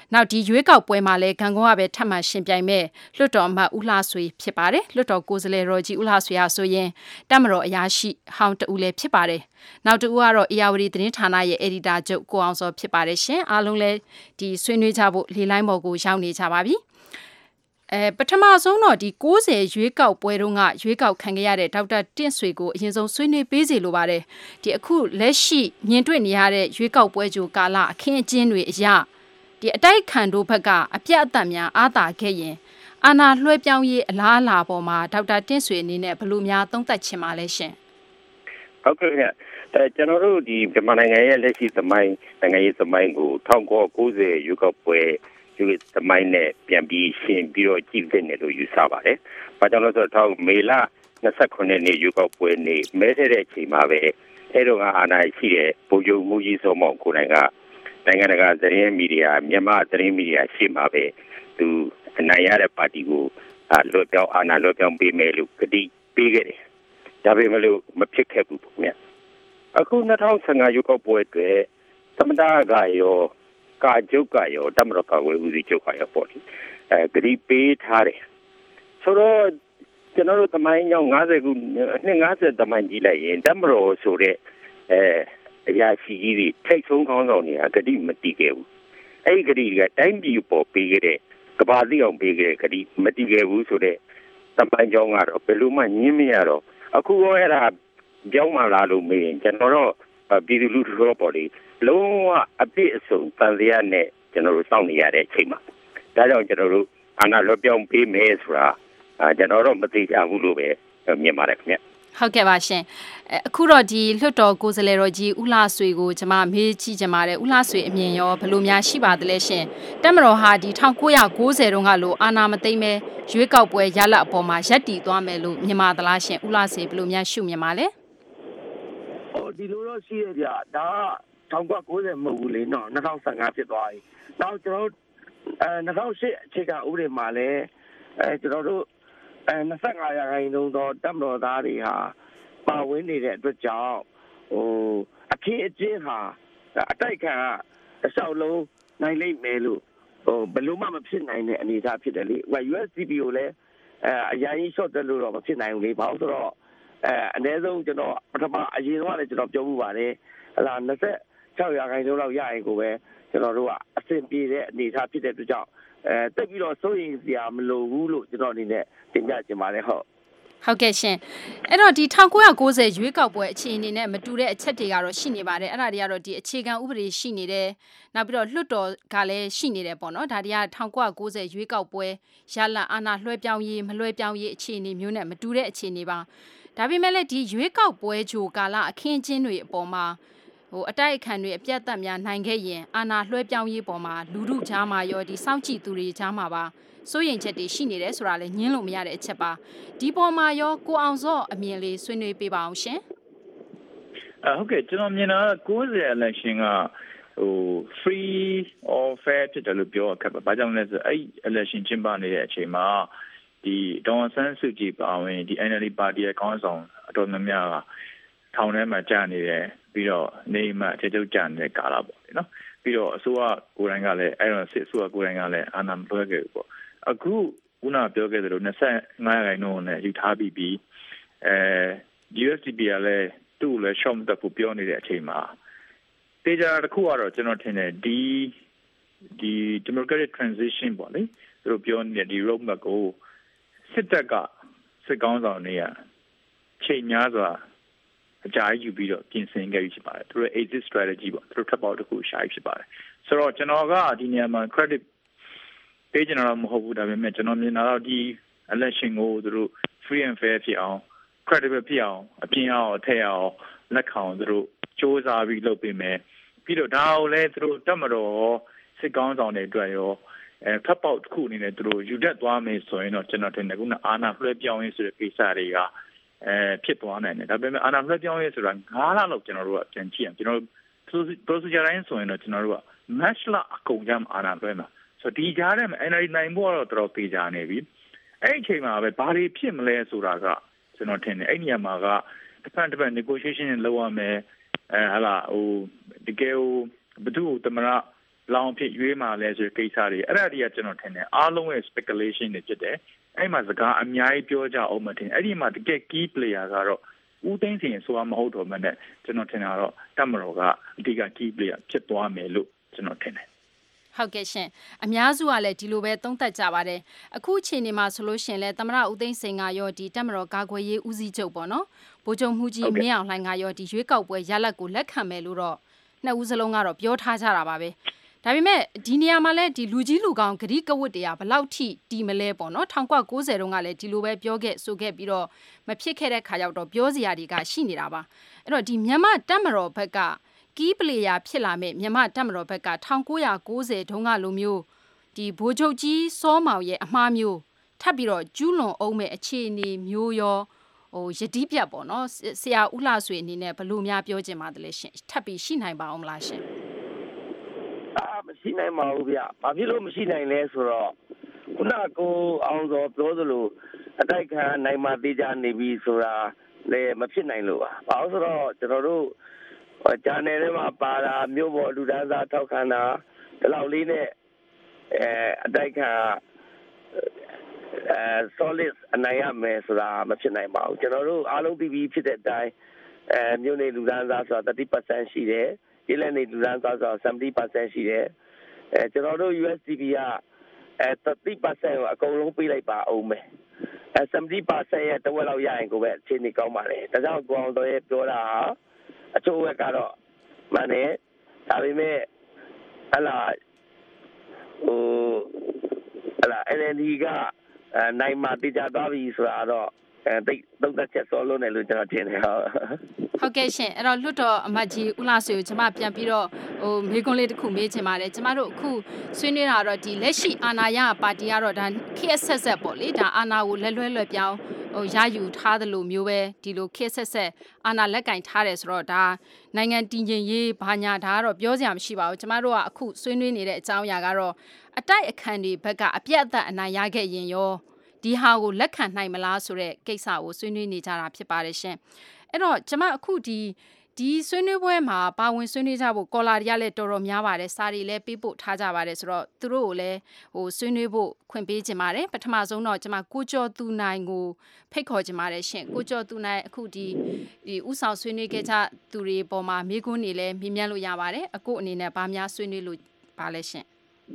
နောက်ဒီရွေးကောက်ပွဲမှာလည်းဂံကုန်းကပဲထပ်မံရှင်ပြိုင်မဲ့လွှတ်တော်အမတ်ဦးလှဆွေဖြစ်ပါတယ်လွှတ်တော်ကိုယ်စားလှယ်တော်ကြီးဦးလှဆွေဟာဆိုရင်တပ်မတော်အရာရှိဟောင်းတဦးလည်းဖြစ်ပါတယ်နောက်တူကတော့အေယာဝတီသတင်းဌာနရဲ့အယ်ဒီတာချုပ်ကိုအောင်စောဖြစ်ပါတယ်ရှင်အားလုံးလည်းဒီဆွေးနွေးကြဖို့လေလိုင်းပေါ်ကိုရောက်နေကြပါပြီပထမဆုံးတော့ဒီ60ရွေးကောက်ပွဲတုန်းကရွေးကောက်ခံခဲ့ရတဲ့ဒေါက်တာတင့်ဆွေကိုအရင်ဆုံးဆွေးနွေးပေးစီလိုပါတယ်ဒီအခုလက်ရှိမြင်တွေ့နေရတဲ့ရွေးကောက်ပွဲကြိုကာလအခင်းအကျင်းတွေအရဒီအတိုက်ခံတို့ဘက်ကအပြတ်အသတ်များအားသာခဲ့ရင်အာဏာလွှဲပြောင်းရေးအလားအလာပေါ်မှာဒေါက်တာတင့်ဆွေအနေနဲ့ဘယ်လိုများသုံးသပ်ချင်ပါလဲရှင်ဟုတ်ကဲ့ကျွန်တော်တို့ဒီမြန်မာနိုင်ငံရဲ့လက်ရှိသမိုင်းနိုင်ငံရေးသမိုင်းကို1990ရွေးကောက်ပွဲဒီသမိုင်းနဲ့ပြန်ပြီးရှင်းပြီးတော့ကြည့်တဲ့နယ်လို့ယူဆပါတယ်။ဘာကြောင့်လဲဆိုတော့မေလ29ရက်နေ့ရွေးကောက်ပွဲနေ့မဲထည့်တဲ့အချိန်မှာပဲအဲတော့အာဏာရှိတဲ့ဗိုလ်ချုပ်မှုကြီးစောမောင်ကိုနိုင်ကနိုင်ငံတကာသတင်းမီဒီယာမြန်မာသတင်းမီဒီယာရှေ့မှာပဲသူအနိုင်ရတဲ့ပါတီကိုလွှဲပြောင်းအာဏာလွှဲပြောင်းပေးမယ်လို့ကတိပေးခဲ့တယ်။ဒါပေမဲ့လို့မဖြစ်ခဲ့ဘူးပေါ့ဗျာ။အခု2015ရွေးကောက်ပွဲအတွက်သမ္မတကရောကာကျုပ်ကရောတမရကဝေဦးစီးချုပ်ကရောပေါ့လေဂရီပေးထားတယ်ဆိုတော့ကျွန်တော်တို့သမိုင်းကြောင့်50ခုနှစ်50သမိုင်းကြီးလိုက်ရင်တမရဆိုတဲ့အရာရှိကြီးတွေထိတ်ဆုံးခေါင်းဆောင်တွေကဂရီမတီးခဲ့ဘူးအဲ့ဒီဂရီကတိုင်းပြည်ပေါ်ပေးခဲ့တဲ့ကဘာတိအောင်ပေးခဲ့တဲ့ဂရီမတီးခဲ့ဘူးဆိုတဲ့သမိုင်းကြောင့်ကတော့ဘယ်လိုမှညင်းမရတော့အခုရောအဲ့ဒါပြောင်းမှလာလို့မေးရင်ကျွန်တော်တို့ပြည်သူလူထုရောပေါ့လေလုံးဝအပြည့်အစုံတန်တရားနဲ့ကျွန်တော်တို့စောင့်နေရတဲ့အချိန်မှာဒါကြောင့်ကျွန်တော်တို့အာဏာလွှဲပြောင်းပေးမယ်ဆိုတာကျွန်တော်တို့မသိကြဘူးလို့ပဲမြင်ပါတယ်ခင်ဗျဟုတ်ကဲ့ပါရှင်အခုတော့ဒီလွှတ်တော်ကိုယ်စားလှယ်တော်ကြီးဦးလှဆွေကိုကျွန်မမေးကြည့်ချင်ပါတယ်ဦးလှဆွေအမြင်ရောဘယ်လိုများရှိပါသလဲရှင်တက်မတော်ဟာဒီ1990တုန်းကလိုအာဏာမသိမ်းပဲရွေးကောက်ပွဲရလဒ်အပေါ်မှာရပ်တည်သွားမယ်လို့မြင်ပါသလားရှင်ဦးလှဆွေဘယ်လိုများရှုမြင်ပါလဲဒီလိုတော့ရှိရကြဒါ1990မဟုတ်ဘူးလေနော်2015ဖြစ်သွားပြီနောက်ကျွန်တော်2008အခြေခံဥပဒေမှာလည်းကျွန်တော်တို့25ရာခိုင်နှုန်းသောတပ်မတော်သားတွေဟာပါဝင်နေတဲ့အတွက်ကြောင့်အခင်းအကျင်းဟာအတိုက်ခံကတစ်လျှောက်လုံးနိုင်လိမ့်မယ်လို့ဘယ်လိုမှမဖြစ်နိုင်တဲ့အနေအထားဖြစ်တယ်လေ USDP ကိုလည်းအရင်ကြီး short တက်လို့တော့မဖြစ်နိုင်ဘူးလေဘာလို့ဆိုတော့အနည်းဆုံးကျွန်တော်ပထမအရင်တော့လည်းကျွန်တော်ပြောမှုပါတယ်ဟလာ26ရာခိုင်နှုန်းလောက်ရရင်ကိုပဲကျွန်တော်တို့ကအဆင်ပြေတဲ့အနေအထားဖြစ်တဲ့အတွက်ကြောင့်တက်ပြီးတော့စိုးရင်စရာမလိုဘူးလို့ကျွန်တော်အနေနဲ့တင်ပြချင်ပါတယ်ဟုတ်ကဲ့ရှင်အဲ့တော့ဒီ1990ရွေးကောက်ပွဲအခြေအနေနဲ့မတူတဲ့အချက်တွေကတော့ရှိနေပါတယ်အဲ့ဒါတွေကတော့ဒီအခြေခံဥပဒေရှိနေတယ်နောက်ပြီးတော့လွှတ်တော်ကလည်းရှိနေတယ်ပေါ့နော်ဒါတွေက1990ရွေးကောက်ပွဲရလဒ်အာဏာလွှဲပြောင်းရေးမလွှဲပြောင်းရေးအခြေအနေမျိုးနဲ့မတူတဲ့အခြေအနေပါဒါပေမဲ့လည်းဒီရွေးကောက်ပွဲကြိုကာလအခင်းကျင်းတွေအပေါ်မှာအတိုက်အခံတွေအပြတ်သက်များနိုင်ခဲ့ရင်အာဏာလွှဲပြောင်းရေးပေါ်မှာလူထုကြားမှာရောဒီစောင့်ကြည့်သူတွေကြားမှာပါစိုးရိမ်ချက်တွေရှိနေတယ်ဆိုတာလည်းညှင်းလို့မရတဲ့အချက်ပါဒီပေါ်မှာရောကိုအောင်စောအမြင်လေးဆွေးနွေးပေးပါအောင်ရှင်ဟုတ်ကဲ့ကျွန်တော်မြင်တာ90 election ကfree or fair ဖြစ်တယ်လို့ပြောရခက်ပါဘာကြောင့်လဲဆိုအဲ့ election ကျင်းပနေတဲ့အချိန်မှာဒီဒေါ်ဆန်းစုကြည်ပါဝင်ဒီ NLD ပါတီရဲ့ခေါင်းဆောင်အတော်များများကထောင်ထဲမှာကြာနေတယ်ပြီးတော့နေမှအချုပ်ကြာနေတဲ့ကာလပေါ့နော်ပြီးတော့အစိုးရကိုယ်တိုင်ကလည်းအဲ့တော့စစ်အစိုးရကိုယ်တိုင်ကလည်းအာဏာမလွှဲခဲ့ဘူးပေါ့အခုခုနပြောခဲ့သလို25ရာခိုင်နှုန်းနဲ့ယူထားပြီးUSDP ကလည်းသူ့လည်း short တက်ဖို့ပြောနေတဲ့အချိန်မှာတေချာတစ်ခုကတော့ကျွန်တော်ထင်တယ်ဒီ democratic transition ပေါ့လေသူတို့ပြောနေတဲ့ဒီ roadmap ကိုစစ်တပ်ကစစ်ကောင်းဆောင်တွေကချိန်များစွာအကြိုက်ယူပြီးတော့ပြင်ဆင်ခဲ့ဖြစ်ပါတယ်သူတို့ exit strategy ပေါ့သူတို့ထပ်ပေါက်တစ်ခုရှာဖြစ်ပါတယ်ဆိုတော့ကျွန်တော်ကဒီနေရာမှာ credit ပေးကြတော့မဟုတ်ဘူးဒါပေမဲ့ကျွန်တော်မြင်တာတော့ဒီ election ကိုသူတို့ free and fair ဖြစ်အောင် credible ဖြစ်အောင်အပြင်အောင်ထည့်အောင်လက်ခံသူတို့စ조사ပြီးလုပ်ပေးမယ်ပြီးတော့ဒါကိုလည်းသူတို့တတ်မတော်စစ်ကောင်းဆောင်တွေအတွက်ရောထပ်ပေါက်တစ်ခုအနေနဲ့သူတို့ယူတတ်သွားမယ်ဆိုရင်တော့ကျွန်တော်ထင်တယ်ခုနအာဏာလွှဲပြောင်းရေးဆိုတဲ့ကိစ္စတွေကဖြစ်သွားနိုင်တယ်ဒါပေမဲ့အာဏာလွှဲပြောင်းရေးဆိုတာ9လလောက်ကျွန်တော်တို့ကပြန်ကြည့်အောင်ကျွန်တော်တို့ procedure တိုင်းဆိုရင်တော့ကျွန်တော်တို့က match လအကုန်ကြမ်းအာဏာလွှဲမှာဆိုဒီကြားထဲမှာ NLD နိုင်ဖို့တော့တော်တော်သေးကြနေပြီအဲ့ဒီအချိန်မှာပဲဘာတွေဖြစ်မလဲဆိုတာကကျွန်တော်ထင်တယ်အဲ့ဒီနေရာမှာကတစ်ဖက် negotiation လုပ်ရမယ်ဟလာတကယ်ဘသူ့သမရလောင်ဖြစ်ရွေးမှာလဲဆိုကိစ္စတွေအဲ့ဒါတွေကကျွန်တော်ထင်တယ်အားလုံးရဲ့ speculation တွေဖြစ်တယ်အဲ့မှာစကားအများကြီးပြောကြအောင်မထင်အဲ့ဒီမှာတကယ် key player ကတော့ဦးသိန်းစိန်ဆိုတာမဟုတ်တော့မှနဲ့ကျွန်တော်ထင်တာတော့တပ်မတော်ကအဓိက key player ဖြစ်သွားမယ်လို့ကျွန်တော်ထင်တယ်ဟုတ်ကဲ့ရှင်အများစုကလည်းဒီလိုပဲသုံးသပ်ကြပါတယ်အခုအချိန်ဒီမှာဆိုလို့ရှင်လဲသမရဦးသိန်းစိန်ကရောဒီတပ်မတော်ကာကွယ်ရေးဦးစီးချုပ်ပေါ့နော်ဗိုလ်ချုပ်မှုကြီးမင်းအောင်လှိုင်ကရောဒီရွေးကောက်ပွဲရလဒ်ကိုလက်ခံမယ်လို့တော့နှစ်ဦးစလုံးကတော့ပြောထားကြတာပါပဲဒါပေမဲ့ဒီနေရာမှာလဲဒီလူကြီးလူကောင်ဂရိကဝတ်တရားဘယ်လောက်ထိတီမလဲပေါ့နော်1990တုန်းကလည်းဒီလိုပဲပြောခဲ့ဆိုခဲ့ပြီးတော့မဖြစ်ခဲ့တဲ့ခါရောက်တော့ပြောစရာတွေကရှိနေတာပါအဲ့တော့ဒီမြန်မာတပ်မတော်ဘက်ကကီးပလေယာဖြစ်လာမဲ့မြန်မာတပ်မတော်ဘက်က1990တုန်းကလိုမျိုးဒီဗိုလ်ချုပ်ကြီးစောမောင်ရဲ့အမှားမျိုးထပ်ပြီးတော့ကျူးလွန်အောင်မဲ့အခြေအနေမျိုးရောယတိပြတ်ပေါ့နော်ဆရာဦးလှဆွေအနေနဲ့ဘယ်လိုများပြောချင်ပါသလဲရှင်ထပ်ပြီးရှိနိုင်ပါအောင်မလားရှင်မရှိနိုင်ပါဘူးဗျဘာဖြစ်လို့မရှိနိုင်လဲဆိုတော့ခုနကိုအောင်စောပြောသလိုအတိုက်ခံနိုင်မှတေးကြနေပြီဆိုတာလည်းမဖြစ်နိုင်လို့ပါဘာလို့ဆိုတော့ကျွန်တော်တို့ဂျာနယ်ထဲမှာပါတာမြို့ပေါ်လူဒန်းစားထောက်ခံတာဒီလောက်လေးနဲ့အတိုက်ခံsolid အနိုင်ရမယ်ဆိုတာမဖြစ်နိုင်ပါဘူးကျွန်တော်တို့အားလုံးပြီးဖြစ်တဲ့အတိုင်းမြို့နယ်လူဒန်းစားဆိုတာ 30% ရှိတယ်ဒီလည်းနေလူဒန်းစားဆိုတာ 70% ရှိတယ်ကျွန်တော်တို့ USDP က30% ကိုအကုန်လုံးပေးလိုက်ပါအောင်မယ်70% ရဲ့တဝက်လောက်ရရင်ကိုပဲအခြေအနေကောင်းပါတယ်ဒါကြောင့်ကိုအောင်တော်ရဲ့ပြောတာအချို့ဘက်ကတော့မှန်တယ်ဒါပေမဲ့NLD ကနိုင်မှတိကျသွားပြီဆိုတာတော့တိတ်သုံးသက်ချက်စောလုံးတယ်လို့ကျွန်တော်ထင်တယ်ဟုတ်ကဲ့ရှင်အဲ့တော့လွတ်တော်အမတ်ကြီးဦးလာဆွေကိုကျွန်မပြန်ပြီးတော့မေးခွန်းလေးတစ်ခုမေးချင်ပါတယ်ကျွန်မတို့အခုဆွေးနွေးတာတော့ဒီလက်ရှိအာဏာရပါတီကတော့ဒါ KSS ပေါ့လေဒါအာဏာကိုလွယ်ပြောင်းရယူထားသလိုမျိုးပဲဒီလို KSS အာဏာလက်ကင်ထားတယ်ဆိုတော့ဒါနိုင်ငံတည်ငြိမ်ရေးဘာညာဒါကတော့ပြောစရာမရှိပါဘူးကျွန်မတို့ကအခုဆွေးနွေးနေတဲ့အကြောင်းအရာကတော့အတိုက်အခန်းတွေဘက်ကအပြတ်အသတ်အနိုင်ရခဲ့ရင်ရောဒီဟာကိုလက်ခံနိုင်မလားဆိုတဲ့ကိစ္စကိုဆွေးနွေးနေကြတာဖြစ်ပါတယ်ရှင်အဲ့တော့ကျွန်မအခုဒီဆွေးနွေးပွဲမှာပါဝင်ဆွေးနွေးကြဖို့ကော်လာတွေကလည်းတော်တော်များပါတယ်စာတွေလည်းပေးပို့ထားကြပါတယ်ဆိုတော့သူတို့ကိုလည်းဆွေးနွေးဖို့ခွင့်ပေးခြင်းပါတယ်ပထမဆုံးတော့ကျွန်မကိုကျော်သူနိုင်ကိုဖိတ်ခေါ်ခြင်းပါတယ်ရှင်ကိုကျော်သူနိုင်အခုဒီဥဆောင်ဆွေးနွေးခဲ့ကြသူတွေပေါ်မှာမိကွန်းနေလည်းမြင်မြတ်လို့ရပါတယ်အခုအနေနဲ့ဗာများဆွေးနွေးလို့ပါလဲရှင်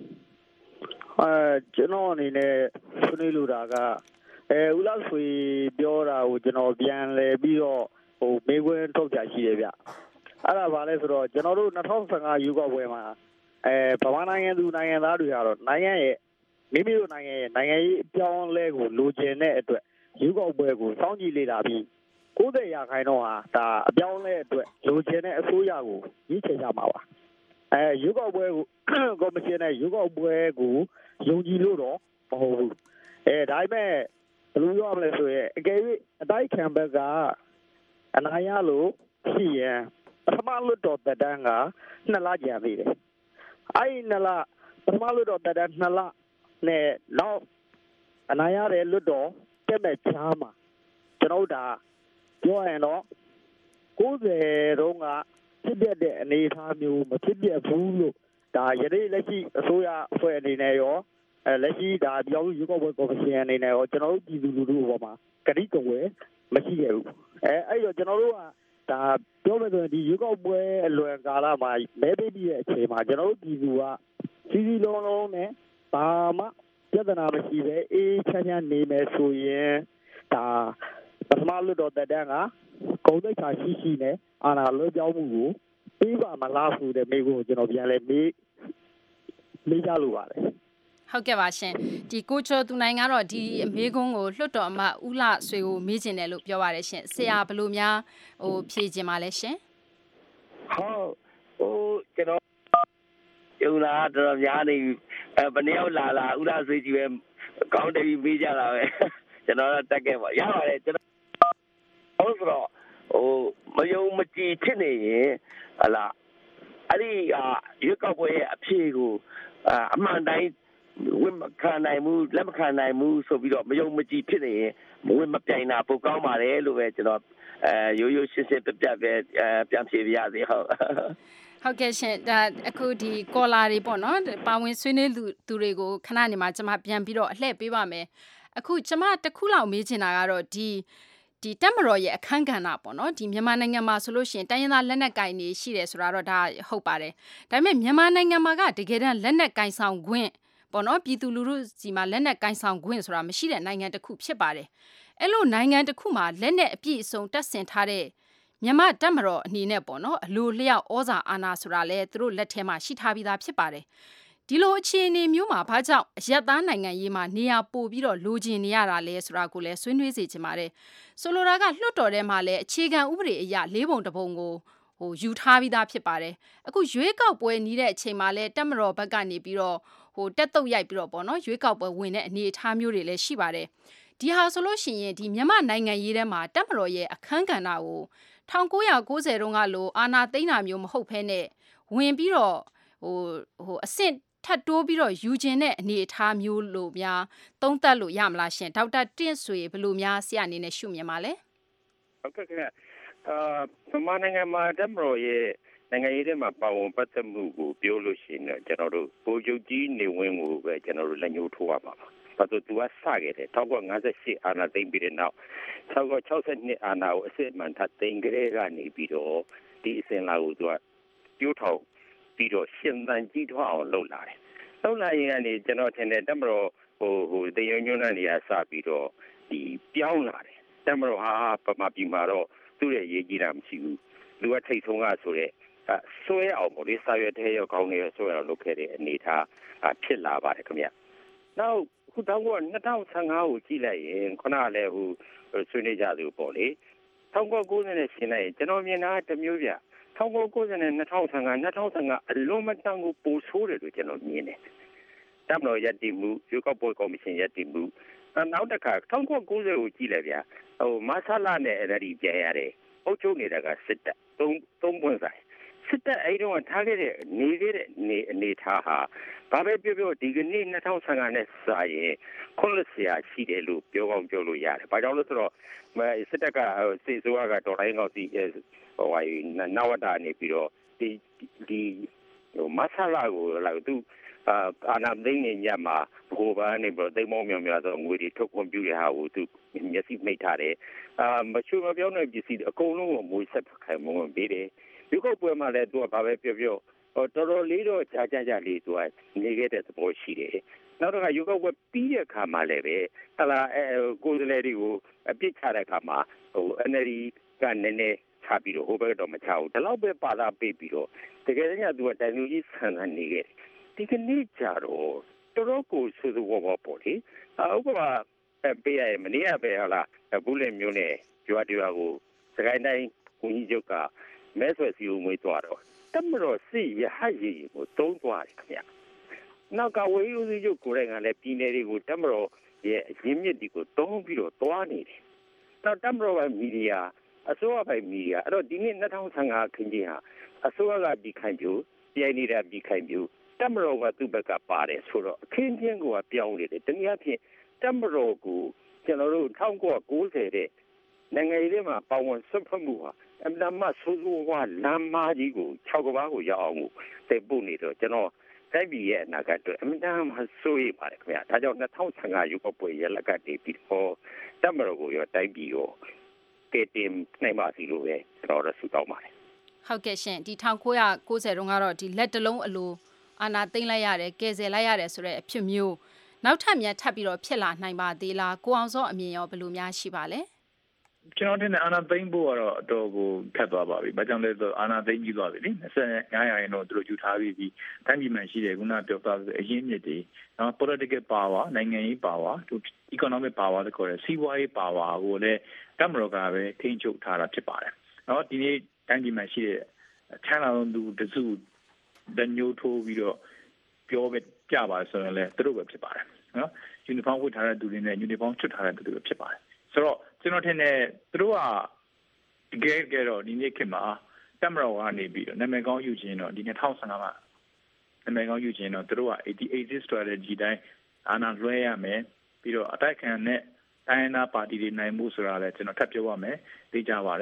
ကျွန်တော်အနေနဲ့ဆွေးနွေးလိုတာကဦးလောက်ဆွေပြောတာကိုကျွန်တော်ပြန်လဲပြီးတော့မေးခွန်းထုတ်ကြရှိတယ်ဗျအဲ့ဒါဘာလဲဆိုတော့ကျွန်တော်တို့2015ယူကောက်ပွဲမှာဗမာနိုင်ငံသူနိုင်ငံသားတွေကတော့နိုင်ငံရဲ့မိမိတို့နိုင်ငံရဲ့နိုင်ငံရေးအပြောင်းလဲကိုလိုချင်တဲ့အတွက်ယူကောက်ပွဲကိုစောင့်ကြည့်လေ့လာပြီး90%တော့ဟာဒါအပြောင်းလဲအတွက်လိုချင်တဲ့အစိုးရကိုရွေးချယ်ကြမှာပါယူကောက်ပွဲကိုကော်မရှင်နဲ့ယူကောက်ပွဲကိုယုံကြည်လို့တော့မဟုတ်ဘူးဒါပေမဲ့ဘယ်လိုပြောရမလဲဆိုရင်အကယ်၍အတိုက်ခံဘက်ကအနာရလို့ရှိရင်ပထမလွတ်တော်တက်တန်းက2လကြာသေးတယ်အဲ့2လပထမလွတ်တော်တက်တန်း2လနဲ့နောက်အနာရတဲ့လွတ်တော်တက်မဲ့ချားမှာကျွန်တော်ဒါပြောရရင်တော့90တုန်းကဖြစ်ပြတဲ့အနေအထားမျိုးမဖြစ်ပြဘူးလို့ဒါယနေ့လက်ရှိအစိုးရအဖွဲ့အနေနဲ့ရောလက်ရှိဒါပြောင်းရွေးကောက်ပွဲကော်မရှင်အနေနဲ့ရောကျွန်တော်တို့ပြည်သူလူထုအပေါ်မှာကတိကဝယ်မရှိခဲ့ဘူးအဲ့တော့ကျွန်တော်တို့ကဒါပြောမယ်ဆိုရင်ဒီရွေးကောက်ပွဲအလွန်ကာလမှာမဲပေးပြီးတဲ့အချိန်မှာကျွန်တော်တို့ပြည်သူကစီစီလုံးလုံးနဲ့ဘာမှပြဿနာမရှိပဲအေးချမ်းချမ်းနေမယ်ဆိုရင်ဒါပထမလွတ်တော်တက်တန်းကဂုဏ်သိက္ခာရှိနဲ့အာဏာလွှဲပြောင်းမှုကိုပြီးပါမလားဆိုတဲ့မိကိုကျွန်တော်ပြန်လဲမေးကြလို့ပါတယ်ဟုတ်ကဲ့ပါရှင်ဒီကိုကျော်သူနိုင်ကတော့ဒီအမေးခွန်းကိုလွှတ်တော်အမတ်ဦးလှဆွေကိုမေးချင်တယ်လို့ပြောပါတယ်ရှင်ဆရာဘယ်လိုများဖြေချင်ပါလဲရှင်ဟုတ်ကျွန်တော်ကျုံလာတော်များနေဘယ်နှစ်ယောက်လာဦးလှဆွေကြီးပဲကောင်းတယ်ပြီးမေးကြတာပဲကျွန်တော်တော့တက်ခဲ့ပါရပါတယ်ကျွန်တော်ဟုတ်ဆိုတော့မယုံမကြည်ဖြစ်နေရင်ဟလာအဲ့ဒီရွေးကောက်ပွဲရဲ့အဖြေကိုအမှန်တိုင်းဝင်မခံနိုင်ဘူးလက်မခံနိုင်ဘူးဆိုပြီးတော့မယုံမကြည်ဖြစ်နေရင်ဝင်မပြိုင်တာပိုကောင်းပါတယ်လို့ပဲကျွန်တော်ရိုးရိုးရှင်းရှင်းပြပြပဲပြန်ဖြေပြရစေဟုတ်ဟုတ်ကဲ့ရှင်ဒါအခုဒီကော်လာတွေပေါ့နော်ပါဝင်ဆွေးနွေးသူတွေကိုခဏနေမှာကျွန်မပြန်ပြီးတော့အလှည့်ပေးပါမယ်အခုကျွန်မတစ်ခုလောက်မေးချင်တာကတော့ဒီတက်မတော်ရဲ့အခန်းကဏ္ဍပေါ့နော်ဒီမြန်မာနိုင်ငံမှာဆိုလို့ရှိရင်တိုင်းရင်းသားလက်နက်ကင်တွေရှိတယ်ဆိုတာတော့ဒါဟုတ်ပါတယ်ဒါပေမဲ့မြန်မာနိုင်ငံမှာကတကယ်တမ်းလက်နက်ကင်ဆောင်ခွင့်ပေါ့နော်ပြည်သူလူထုစီမှာလက်နက်ကင်ဆောင်ခွင့်ဆိုတာမရှိတဲ့နိုင်ငံတစ်ခုဖြစ်ပါတယ်အဲ့လိုနိုင်ငံတစ်ခုမှာလက်နက်အပြည့်အစုံတပ်ဆင်ထားတဲ့မြန်မာတက်မတော်အနေနဲ့ပေါ့နော်အလိုလျောက်ဩဇာအာဏာဆိုတာလဲသူတို့လက်ထဲမှာရှိထားပြီးသားဖြစ်ပါတယ်ဒီလိုအခြေအနေမျိုးမှာဘာကြောင့်အရက်သားနိုင်ငံရေးမှာနေရာပို့ပြီးတော့လိုချင်နေရတာလဲဆိုတာကိုလည်းဆွေးနွေးစေချင်ပါတယ်ဆိုလိုတာကလွှတ်တော်ထဲမှာလည်းအခြေခံဥပဒေအရ၄ပုံတစ်ပုံကိုယူထားပြီးသားဖြစ်ပါတယ်အခုရွေးကောက်ပွဲနီးတဲ့အချိန်မှာလဲတက်မတော်ဘက်ကနေပြီးတော့တက်တုတ်ရိုက်ပြီးတော့ပေါ့နော်ရွေးကောက်ပွဲဝင်တဲ့အနေအထားမျိုးတွေလည်းရှိပါတယ်ဒီဟာဆိုလို့ရှိရင်ဒီမြန်မာနိုင်ငံရေးထဲမှာတက်မတော်ရဲ့အခန်းကဏ္ဍကို1990တုန်းကလိုအာဏာသိမ်းတာမျိုးမဟုတ်ဘဲနဲ့ဝင်ပြီးတော့အဆင့်ထပ်တိုးပြီးတော့ယူခြင်းတဲ့အနေအထားမျိုးလို့များသုံးသပ်လို့ရမလားရှင်ဒေါက်တာတင့်ဆွေဘယ်လိုများဆရာအနေနဲ့ရှုမြင်ပါလဲဟုတ်ကဲ့မြန်မာနိုင်ငံမှာတက်မတော်ရဲ့နိုင်ငံရေးထဲမှာပါဝင်ပတ်သက်မှုကိုပြောလို့ရှိရင်ကျွန်တော်တို့ဗိုလ်ချုပ်ကြီးနေဝင်းကိုပဲကျွန်တော်တို့လက်ညှိုးထိုးရပါပါဘာလို့သူကစခဲ့တယ်1958အာဏာသိမ်းပြီးတဲ့နောက်1962အာဏာကိုအစစ်မှန်ထပ်သိမ်းကြတဲ့ကနေပြီးတော့ဒီအစဉ်လာကိုသူကပြိုးထောင်ပြီးတော့ရှင်သန်ကြီးထွားအောင်လုပ်လာတယ်။လုပ်လာရင်ကနေကျွန်တော်ထင်တယ်တက်မတော်တရုံညွန်းနေရာစပြီးတော့ဒီပြောင်းလာတယ်။တက်မတော်ဟာပမာပြည်မှာတော့သူ့ရဲ့ရေးကြီးတာမရှိဘူး။လူကထိတ်ဆုံးကဆိုတဲ့ဆွဲအောင်ပေါ့လေစာရွက်ထဲရောက်ကောင်းနေဆွဲအောင်လုပ်ခဲ့တဲ့အနေအထားဖြစ်လာပါတယ်ခင်ဗျ။နောက်ခုတော့2015ကိုကြည့်လိုက်ရင်ခုနကလည်းဆွေးနွေးကြလို့ပေါ့လေ1990နဲ့ရှင်းလိုက်ရင်ကျွန်တော်မြင်တာတမျိုးပြ1990နဲ့2015အလုံးမတန်ကိုပိုဆိုးတယ်လို့ကျွန်တော်မြင်တယ်။တပ်မတော်ရည်တည်မှုရွေးကောက်ပွဲကော်မရှင်ရည်တည်မှုနောက်တစ်ခါ1990ကိုကြည့်လိုက်ဗျာမဆလာနဲ့အဲ့ဒီပြန်ရတယ်။အုပ်ချုပ်နေတာကစစ်တပ်သုံးပွင့်ဆိုင်စစ်တပ်အဲ့တော့ထားခဲ့တဲ့နေခဲ့တဲ့အနေထားဟာဘာပဲပြောဒီကနေ့2015နဲ့စာရင်ခွင့်လျာရှိတယ်လို့ပြောကောင်းပြောလို့ရတယ်။ဘာကြောင့်လဲဆိုတော့စစ်တပ်ကစစ်ဆိုးကတော်တိုင်းကောက်စီနဝတာနေပြီးတော့ဒီမဆလာကိုလာသူအာနာသိန်းနေညမှာဘိုးဘာနေပြီးတော့သိမ်းမောင်းမြောင်များသောငွေတွေထုတ်ခွင့်ပြုရဟာကိုသူမျက်စိမိတ်ထားတယ်မချွေမပြောင်းတဲ့ပစ္စည်းအကုန်လုံးကိုမွေးဆက်ခိုင်မွန်ပေးတယ်ဒီကုတ်ပွဲမှာလည်းသူကဘာပဲပြောတော်တော်လေးတော့ကြာလေးသူကနေခဲ့တဲ့သဘောရှိတယ်နောက်တော့ရုပ်ောက်ပွဲပြီးတဲ့အခါမှာလည်းပဲဟလာကိုယ်စလဲတွေကိုအပြစ်ချတဲ့အခါမှာNLD ကနည်းနည်းချပြီးတော့ဟိုဘက်တော့မချဘူးဒီလောက်ပဲပါလာပေးပြီးတော့တကယ်တမ်းကသူကတိုင်လူကြီးဆန်နေခဲ့ဒီကနေ့ကြတော့တော်တော်ကိုဆူဆူဝေါပေါ့လေဥပမာပေးရမနေ့ကပဲဟလာဘူးလေမျိုးနဲ့ကျွာတရားကိုစကိုင်းတိုင်းဝန်ကြီးချုပ်ကမဲဆွယ်စီဦးမွေးသွားတော့တမတော်စစ်ရဟတ်ရည်ကိုတုံးသွားတယ်ခင်ဗျနောက်ကဝေးဦးစီးချုပ်ကိုယ်တိုင်ကလည်းပြည်နယ်တွေကိုတမတော်ရဲ့အရင်းမြစ်တွေကိုတုံးပြီးတော့သွားနေတယ်နောက်တမတော်ကမီဒီယာအစိုးရပိုင်းမီဒီယာအဲ့တော့ဒီနေ့2015ခင်းကြီးဟာအစိုးရကပြီးခိုင်ပြူပြည်နေတာပြီးခိုင်ပြူတမတော်ကသူ့ဘက်ကပါတယ်ဆိုတော့အခင်းချင်းကိုပြောင်းနေတယ်တနည်းအားဖြင့်တမတော်ကိုကျွန်တော်တို့1990တဲ့နိုင်ငံရေးထဲမှာပါဝင်ဆွတ်ဖက်မှုဟာအမှန်မှဆိုးဆိုးဝါးလမ်းမကြီးကို6ကဘာကိုရောက်အောင်ကိုသိပို့နေတော့ကျွန်တော်တိုက်ပြည်ရဲ့အနာဂတ်အတွက်အမှန်မှဆိုးရပါတယ်ခင်ဗျာဒါကြောင့်2015ရွေးကောက်ပွဲရလကတည်းပြီးတော့တမတော်ကိုရောတိုက်ပြည်ရောကဲတင်နိုင်ပါစီလို့ပဲကျွန်တော်ဆုတောင်းပါတယ်ဟုတ်ကဲ့ရှင်ဒီ1990တုန်းကတော့ဒီလက်တလုံးအလိုအာနာသိမ့်လိုက်ရတယ်ကဲဆယ်လိုက်ရတယ်ဆိုတဲ့အဖြစ်မျိုးနောက်ထပ်များထပ်ပြီးတော့ဖြစ်လာနိုင်ပါသေးလားကိုအောင်စောအမြင်ရောဘယ်လိုများရှိပါလဲကျွန်တော်တင်အာနာသိမ့်ဖို့ကတော့အတော်ကိုခက်သွားပါပြီ။ဘာကြောင့်လဲဆိုတော့အာနာသိမ့်ကြီးသွားပြီလေ25ရာခိုင်နှုန်းသူတို့ယူထားပြီးတိုင်းပြည်မှာရှိတဲ့ခုနပြောသွားတဲ့အရင်းမြစ်တွေနော် political power နိုင်ငံရေး power economic power လို့ခေါ်တဲ့စီးပွားရေး power ကိုလည်းတမတော်ကပဲထိန်းချုပ်ထားတာဖြစ်ပါတယ်။နော်ဒီနေ့တိုင်းပြည်မှာရှိတဲ့ချမ်းသာသူတစုတညိုးထိုးပြီးတော့ပြောပြပါဆိုရင်လည်းသူတို့ပဲဖြစ်ပါတယ်နော် uniform ဝတ်ထားတဲ့သူတွေနဲ့ uniform ချွတ်ထားတဲ့သူတွေဖြစ်ပါတယ်ဆိုတော့ကျွန်တော်ထင်တယ်သူတို့ကတကယ်တော့ဒီနေ့ခေတ်မှာတမတော်ကနေပြီးတော့နာမည်ကောင်းယူခြင်းတော့ဒီ2015မှာနာမည်ကောင်းယူခြင်းတော့သူတို့က exit strategy တိုင်းအာဏာလွှဲရမယ်ပြီးတော့အတိုက်ခံနဲ့တိုင်းနာပါတီတွေနိုင်မှုဆိုတာလည်းကျွန်တော်ထပ်ပြောပါမယ်သိကြပါတယ်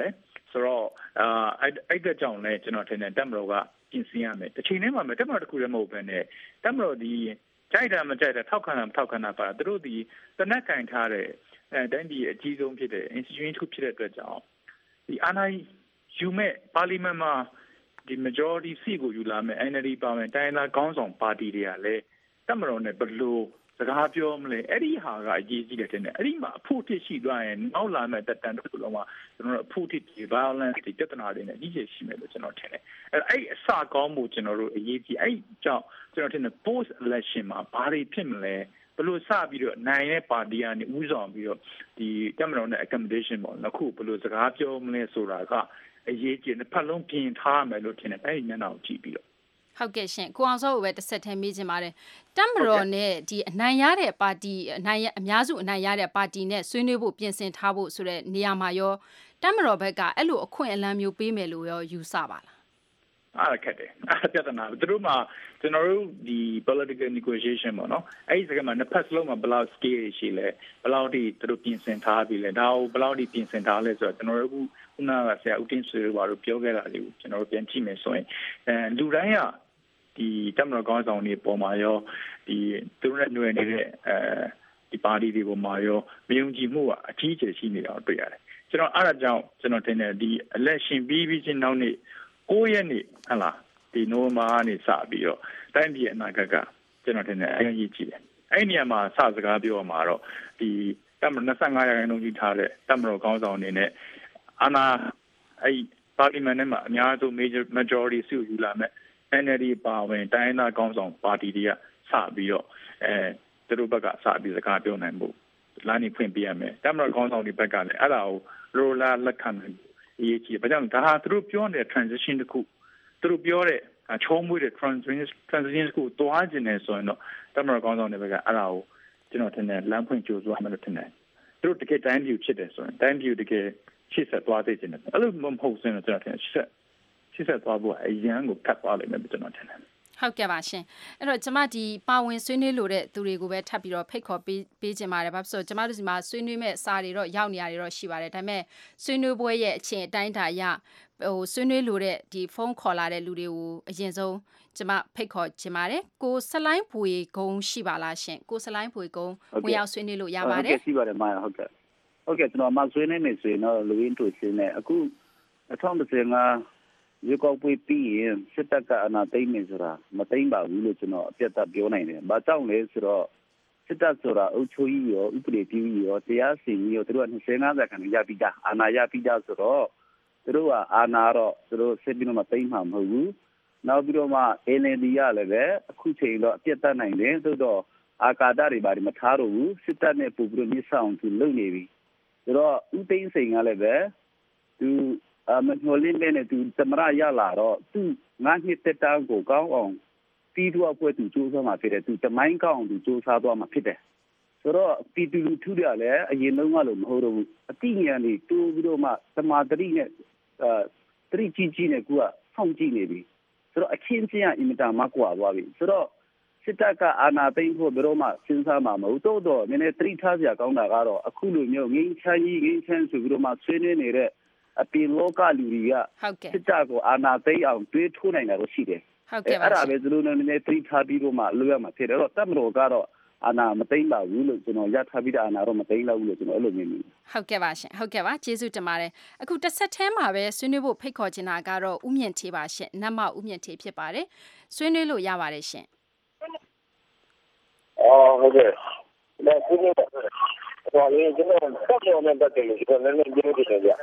ဆိုတော့အဲ့တဲ့ကြောင့်လည်းကျွန်တော်ထင်တယ်တက်မတော်ကပြင်ဆင်ရမယ်တစ်ချိန်တည်းမှာတက်မတော်တစ်ခုတည်းမဟုတ်ဘဲနဲ့တက်မတော်ဒီကြိုက်တာမကြိုက်တာထောက်ခံတာမထောက်ခံတာပါသူတို့ဒီတနက်ကင်ထားတဲ့တိုင်းပြည်အကြီးဆုံးဖြစ်တဲ့ institution တစ်ခုဖြစ်တဲ့အတွက်ကြောင့်ဒီအာဏာယူမဲ့ပါလီမန်မှာဒီ majority seat ကိုယူလာမဲ့ NLD ပါမယ်တိုင်းသားခေါင်းဆောင်ပါတီတွေကလည်းတက်မတော်နဲ့ဘလို့စကားပြောမလဲအဲ့ဒီဟာကအရေးကြီးတယ်တဲ့အဲ့ဒီမှာအဖို့တစ်ရှိသွားရင်နောက်လာမဲ့တက်တန်တစ်ခုလုံးမှာကျွန်တော်တို့အဖို့တစ်ဒီ violence ဒီပြဿနာတွေနဲ့အကြီးကြီးရှိမယ်လို့ကျွန်တော်ထင်တယ်အဲ့အစကောင်းမှုကျွန်တော်တို့အရေးကြီးအဲ့ကြောင့်ကျွန်တော်ထင်တယ် post election မှာဘာတွေဖြစ်မလဲဘလို့စပြီးတော့နိုင်တဲ့ပါတီကနေဥဆောင်ပြီးတော့ဒီတက်မတော်နဲ့ accommodation ပေါ့နောက်ခုဘလို့စကားပြောမလဲဆိုတာကအရေးကြီးတစ်ဖက်လုံးပြင်ထားမယ်လို့ထင်တယ်အဲ့ဒီမျက်နှာကိုကြည့်ပြီးတော့ဟုတ်ကဲ့ရှင်ကိုအောင်စောကိုပဲတစ်ဆက်ထဲမေးချင်ပါတယ်တက်မတော်နဲ့ဒီအနိုင်ရတဲ့ပါတီအများစုအနိုင်ရတဲ့ပါတီနဲ့ဆွေးနွေးဖို့ပြင်ဆင်ထားဖို့ဆိုတဲ့နေရာမှာရောတက်မတော်ဘက်ကအဲ့လိုအခွင့်အလမ်းမျိုးပေးမယ်လို့ရောယူဆပါလားခက်တယ်ပြဿနာသူတို့မှာကျွန်တော်တို့ဒီ political negotiation ပေါ့နော်အဲ့ဒီစကားမှာနှစ်ဖက်စလုံးမှာဘယ်လောက် scale ရှိလဲဘယ်လောက်ထိသူတို့ပြင်ဆင်ထားပြီလဲဒါကိုဘယ်လောက်ထိပြင်ဆင်ထားလဲဆိုတော့ကျွန်တော်တို့ခုနကဆရာဦးတင်ဆွေတို့ဘာလို့ပြောခဲ့တာလေးကိုကျွန်တော်တို့ပြန်ကြည့်မယ်ဆိုရင်လူတိုင်းကဒီတက်မတော်ကောင်းဆောင်တွေပေါ်မှာရောဒီသူတို့နဲ့ຫນွယ်နေတဲ့ဒီပါတီတွေပေါ်မှာရောမယုံကြည်မှုကအကြီးအကျယ်ရှိနေတာကိုတွေ့ရတယ်ကျွန်တော်အဲ့ဒါကြောင့်ကျွန်တော်ထင်တယ်ဒီ election ပြီးချင်းနောက်နေ့9 ရက်နေ့ဟလာဒီနိုဝင်ဘာကနေစပြီးတော့တိုင်းပြည်အနာဂတ်ကကျွန်တော်ထင်တယ်အရေးကြီးတယ်အဲ့ဒီနေရာမှာစစကားပြောမှာတော့ဒီတက်မတော်25ရာခိုင်နှုန်းကြီးထားတဲ့တက်မတော်ကောင်းဆောင်အနေနဲ့အာဏာအဲ့ပါလီမန်ထဲမှာအများဆုံး majority စုယူလာမဲ့ NLD ပါဝင်တိုင်းသားကောင်းဆောင်ပါတီတွေကစပြီးတော့သူတို့ဘက်ကစပြီးစကားပြောနိုင်ဖို့လမ်းနေဖွင့်ပေးရမယ်တက်မတော်ကောင်းဆောင်တွေဘက်ကလည်းအဲ့ဒါကိုရိုလာလက်ခံနိုင်အရေးကြီးဘာကြောင့်ဒါဟာသူတို့ပြောတဲ့ transition တခုသူတို့ပြောတဲ့ချုံးမွေးတဲ့ transition တခုတွားကျင်နေဆိုရင်တော့တက်မတော်ကောင်းဆောင်တွေဘက်ကအဲ့ဒါကိုကျွန်တော်ထင်တယ်လမ်းဖွင့်ကြိုးစားမယ်လို့ထင်တယ်သူတို့တကယ်တိုင်းပြည်ဖြစ်တယ်ဆိုရင်တိုင်းပြည်တကယ်ရှေ့ဆက်သွားသေးတယ်အဲ့လိုမဟုတ်စင်တော့ကျွန်တော်ထင်ရှေ့ဆက်သွားဖို့အရန်ကိုကတ်သွားလိမ့်မယ်ကျွန်တော်ထင်တယ်ဟုတ်ကဲ့ပါရှင်အဲ့တော့ကျမဒီပါဝင်ဆွေးနွေးလို့တဲ့သူတွေကိုပဲထပ်ပြီးတော့ဖိတ်ခေါ်ပေးခြင်းပါတယ်ဘာဖြစ်လို့ကျမတို့ဒီမှာဆွေးနွေးမဲ့စာတွေတော့ရောက်နေရတွေတော့ရှိပါတယ်ဒါပေမဲ့ဆွေးနွေးပွဲရဲ့အချိန်အတိုင်းတာရဆွေးနွေးလို့တဲ့ဒီဖုန်းခေါ်လာတဲ့လူတွေကိုအရင်ဆုံးကျမဖိတ်ခေါ်ခြင်းပါတယ်ကိုဆလိုင်းဘူရီကုန်းရှိပါလားရှင်ကိုဆလိုင်းဘူရီကုန်းဝင်ရောက်ဆွေးနွေးလို့ရပါတယ်ဟုတ်ကဲ့ရှိပါတယ်မဟုတ်ကဲ့ကျွန်တော်မှဆွေးနွေးနေဆိုရင်တော့လူရင်းတို့ရှင်းနေအခု2015ရေကောက်ပွေးပြီးရင်စစ်တပ်ကအနာသိမ်းနေဆိုတာမသိမ်းပါဘူးလို့ကျွန်တော်အပြတ်ပြောနိုင်တယ်။ဘာကြောင့်လဲဆိုတော့စစ်တပ်ဆိုတာအုပ်ချုပ်ရေးရောဥပဒေပြုရေးရောတရားစီရင်ရေးရောသူတို့က25ခန့်ရပြီးသားအာဏာရပြီးသားဆိုတော့သူတို့ကအာဏာတော့သူတို့စစ်ပြီးတော့မသိမ်းမှာမဟုတ်ဘူး။နောက်ပြီးတော့မှ NLD ရလည်းပဲအခုချိန်တော့အပြတ်တတ်နိုင်တယ်သို့တော့အာကာဒတွေဘာတွေမထားတော့ဘူးစစ်တပ်နဲ့ပို့ပြီးတော့မြေဆောင်သူလုပ်နေပြီ။ဆိုတော့ဥသိမ်းစိန်ကလည်းပဲသူမညှို့လင်းတဲ့သူသမရရလာတော့သူငါးနှစ်တက်တောင်းကိုကောင်းအောင်ပြီးတော့အဖွဲ့သူစူးစမ်းမှာဖြစ်တယ်သူတမိုင်းကောင်းအောင်သူစူးစမ်းသွားမှာဖြစ်တယ်ဆိုတော့ပြည်သူလူထုတွေကလည်းအရင်လုံးကလို့မဟုတ်တော့ဘူးအတိညာဏ်တွေတိုးပြီးတော့မှသမာဓိနဲ့တတိကြီးနဲ့ကိုကစောင့်ကြည့်နေပြီဆိုတော့အချင်းချင်းကအင်မတန်မှကွာသွားပြီဆိုတော့စစ်တပ်ကအာဏာသိမ်းဖို့ဘယ်တော့မှစဉ်းစားမှာမဟုတ်တော့နည်းနည်းတတိထားစရာကောင်းတာကတော့အခုလိုမျိုးငင်းချမ်းဆိုပြီးတော့မှဆွေးနွေးနေတဲ့အပြင်လောကလူတွေကစစ်တပ်ကိုအာဏာသိမ်းအောင်တွေးထိုးနိုင်တာလို့ရှိတယ်ဟုတ်ကဲ့ပါအဲ့ဒါပဲသူတို့နည်းနည်းသိထားပြီးတော့မှလုပ်ရမှာဖြစ်တယ်တော့တပ်မတော်ကတော့အာဏာမသိမ်းပါဘူးလို့ကျွန်တော်ရထားပြီးတဲ့အာဏာတော့မသိမ်းလောက်ဘူးလို့ကျွန်တော်အဲ့လိုမြင်မိတယ်ဟုတ်ကဲ့ပါရှင်ဟုတ်ကဲ့ပါကျေးဇူးတင်ပါတယ်အခုတစ်ဆက်ထဲမှာပဲဆွေးနွေးဖို့ဖိတ်ခေါ်ချင်တာကတော့ဥမြင့်ထေးပါရှင်နတ်မဥမြင့်ထေးဖြစ်ပါတယ်ဆွေးနွေးလို့ရပါတယ်ရှင်ဟုတ်ကဲ့ဒါဆွေးနွေးပါဟောလေကျွန်တော်ဆက်ပြောနေတတ်တယ်လို့ကျွန်တော်လည်းပြောနေတယ်ဗျ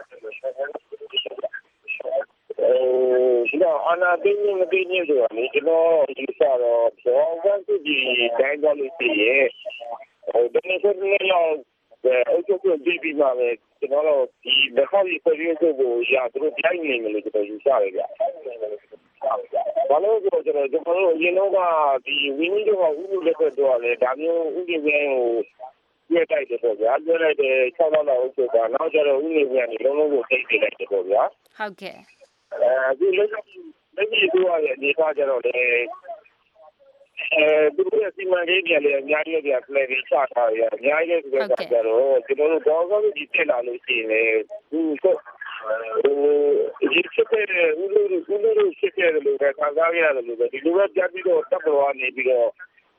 ဒီတော့အနာသိနေမသိနေဆိုတော့ကျွန်တော်ဒီစားတော့ဘောဝန်စီတိုင်းတော်လေးစီရဲ့ဒီနေ့ဆိုရင်တော့အကျိုးကိုဒီမှာပဲကျွန်တော်တို့ဒီဘက်ဟောဒီပြည်ရေးကိုရသူတို့တိုင်းနေတယ်လို့ကျွန်တော်ယူဆရတယ်ဗျဘာလို့ဆိုတော့ကျွန်တော်တို့ရင်းတော့ကဒီဝင်းကြီးတော့ဥပဒေလက်တော့လေဒါမျိုးဥပဒေကိုပြတိုက်တယ်ပေါ့ဗျာပြောလိုက်တယ်6လောက်လောက်ဆိုတော့နောက်ကျတော့ဥပဒေကနေလုံးလုံးကိုသိသိလိုက်တယ်ပေါ့ဗျာဟုတ်ကဲ့ဒီလက်ရှိတို့ရဲ့ဒီခါကျတော့လေသူတို့ရဲ့စီမံကိန်းတွေလည်းအများကြီးပြလဲပြီးချထားရအများကြီးဆိုတော့ကျတော့ကျွန်တော်တို့တော့ဒီတက်လာလို့ရှိရင်လေသူဒီဖြစ်တဲ့ဦးလူဖြစ်တဲ့လူတွေခံစားရတယ်လို့ပဲဒီလိုပဲကြားပြီးတော့တပ်တော်ကနေပြီးတော့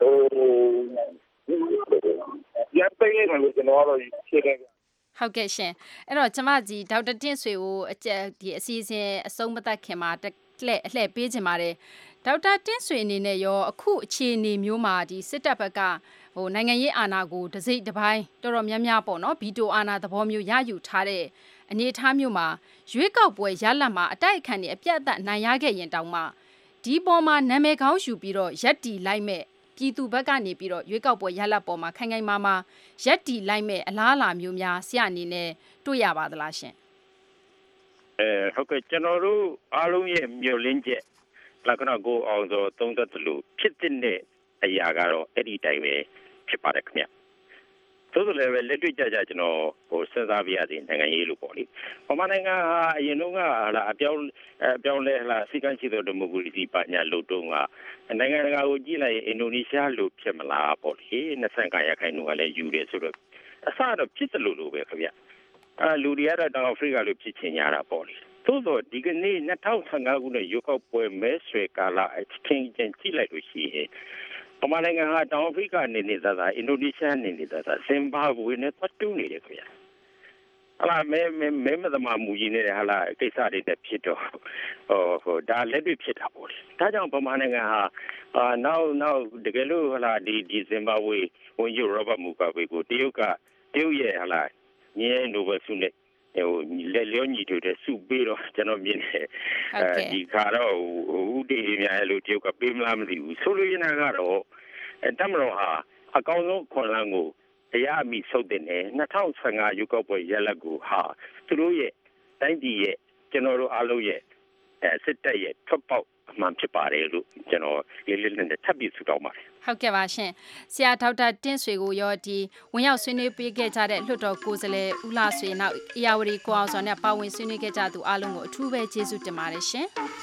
ရန်ပေးရတယ်လို့ကျွန်တော်ကတော့ရှင်းတယ်ဟုတ်ကဲ့ရှင်အဲ့တော့ကျမကြီးဒေါက်တာတင့်ဆွေကိုဒီအစီအစဉ်အဆုံးမသတ်ခင်မှာအလှည့်ပေးချင်ပါတယ်ဒေါက်တာတင့်ဆွေအနေနဲ့ရောအခုအခြေအနေမျိုးမှာဒီစစ်တပ်ဘက်ကနိုင်ငံရေးအာဏာကိုတစ်စိတ်တစ်ပိုင်းတော်တော်များများပေါ့နော်ဗီတိုအာဏာသဘောမျိုးရယူထားတဲ့အနေအထားမျိုးမှာရွေးကောက်ပွဲရလဒ်မှာအတိုက်အခံတွေအပြတ်အသတ်နိုင်ရခဲ့ရင်တောင်မှဒီပေါ်မှာနာမည်ကောင်းယူပြီးတော့ရက်တီလိုက်မဲ့ပြည်သူဘက်ကနေပြီးတော့ရွေးကောက်ပွဲရလဒ်ပေါ်မှာခိုင်ခိုင်မာမာရက်တီလိုက်မဲ့အလားအလာမျိုးများဆရာအနေနဲ့တွေ့ရပါသလားရှင်ဟုတ်ကဲ့ကျွန်တော်တို့အားလုံးရဲ့မျှော်လင့်ချက်လက္ခဏာကိုအောင်ဆိုသုံးသပ်တယ်လို့ဖြစ်တဲ့အရာကတော့အဲ့ဒီတိုင်းပဲဖြစ်ပါတယ်ခင်ဗျသို့တော်လည်းလက်တွေ့ကြကြကျွန်တော်စဉ်းစားပြရစီနိုင်ငံရေးလို့ပေါ့လေဗမာနိုင်ငံဟာအရင်တော့ကအပြောင်းလဲစီကံရှိတဲ့ဒီမိုကရေစီပညာလို့တော့နိုင်ငံတကာကိုကြည့်လိုက်ရင်အင်ဒိုနီးရှားလို့ဖြစ်မလားပေါ့လေ25ရာခိုင်နှုန်းကလည်းယူတယ်ဆိုတော့အစတော့ဖြစ်တယ်လို့ပဲခင်ဗျလူတွေကတော့တောင်အာဖရိကလို့ဖြစ်ချင်ကြတာပေါ့လေသို့တော့ဒီကနေ့2015ခုနှစ်ရွေးကောက်ပွဲမဲဆွယ်ကာလအချင်းချင်းကြည့်လိုက်လို့ရှိရင်ပမာနိုင်ငံကတောင်အာဖရိကနေနေတာအင်ဒိုနီးရှားနေနေတာဇင်ဘာဘွေနဲ့ပတ်တူးနေတယ်ခင်ဗျာဟာလာမဲမသမမူကြီးနေတဲ့ဟာလာကိစ္စတွေနဲ့ဖြစ်တော့ဒါလက်တွေ့ဖြစ်တာပေါ့လေဒါကြောင့်ပမာနိုင်ငံဟာနောက်တကယ်လို့ဟာလာဒီဇင်ဘာဘွေဝန်ကြီးရောဘတ်မူဂါဘေကိုတရုတ်ရဲ့ဟာလာညဲနိုဘယ်ဆုနဲ့လက်လျောညီတို့တဲ့စုပေးတော့ကျွန်တော်မြင်တယ်ဒီခါတော့ဦးတည်များလို့တရုတ်ကပေးမလားမသိဘူးဆိုလိုရင်းကတော့တမတော်ဟာအကောင်းဆုံးခွန်လန်းကိုတရားအမိဆုတ်တဲ့နဲ့2015ရွေးကောက်ပွဲရလဒ်ကိုဟာသူတို့ရဲ့တိုင်းပြည်ရဲ့ကျွန်တော်တို့အားလုံးရဲ့စစ်တပ်ရဲ့ထွက်ပေါက်အမှန်ဖြစ်ပါတယ်လို့ကျွန်တော်လေးနဲ့ထပ်ပြီးဆုတောင်းပါတယ်ဟုတ်ကဲ့ပါရှင်ဆရာဒေါက်တာတင့်ဆွေကိုရောဒီဝင်ရောက်ဆွေးနွေးပေးခဲ့ကြတဲ့လွှတ်တော်ကိုယ်စားလှယ်ဦးလှဆွေနောက်အေယာဝတီကိုအောင်စောနဲ့ပါဝင်ဆွေးနွေးခဲ့ကြသူအားလုံးကိုအထူးပဲကျေးဇူးတင်ပါတယ်ရှင်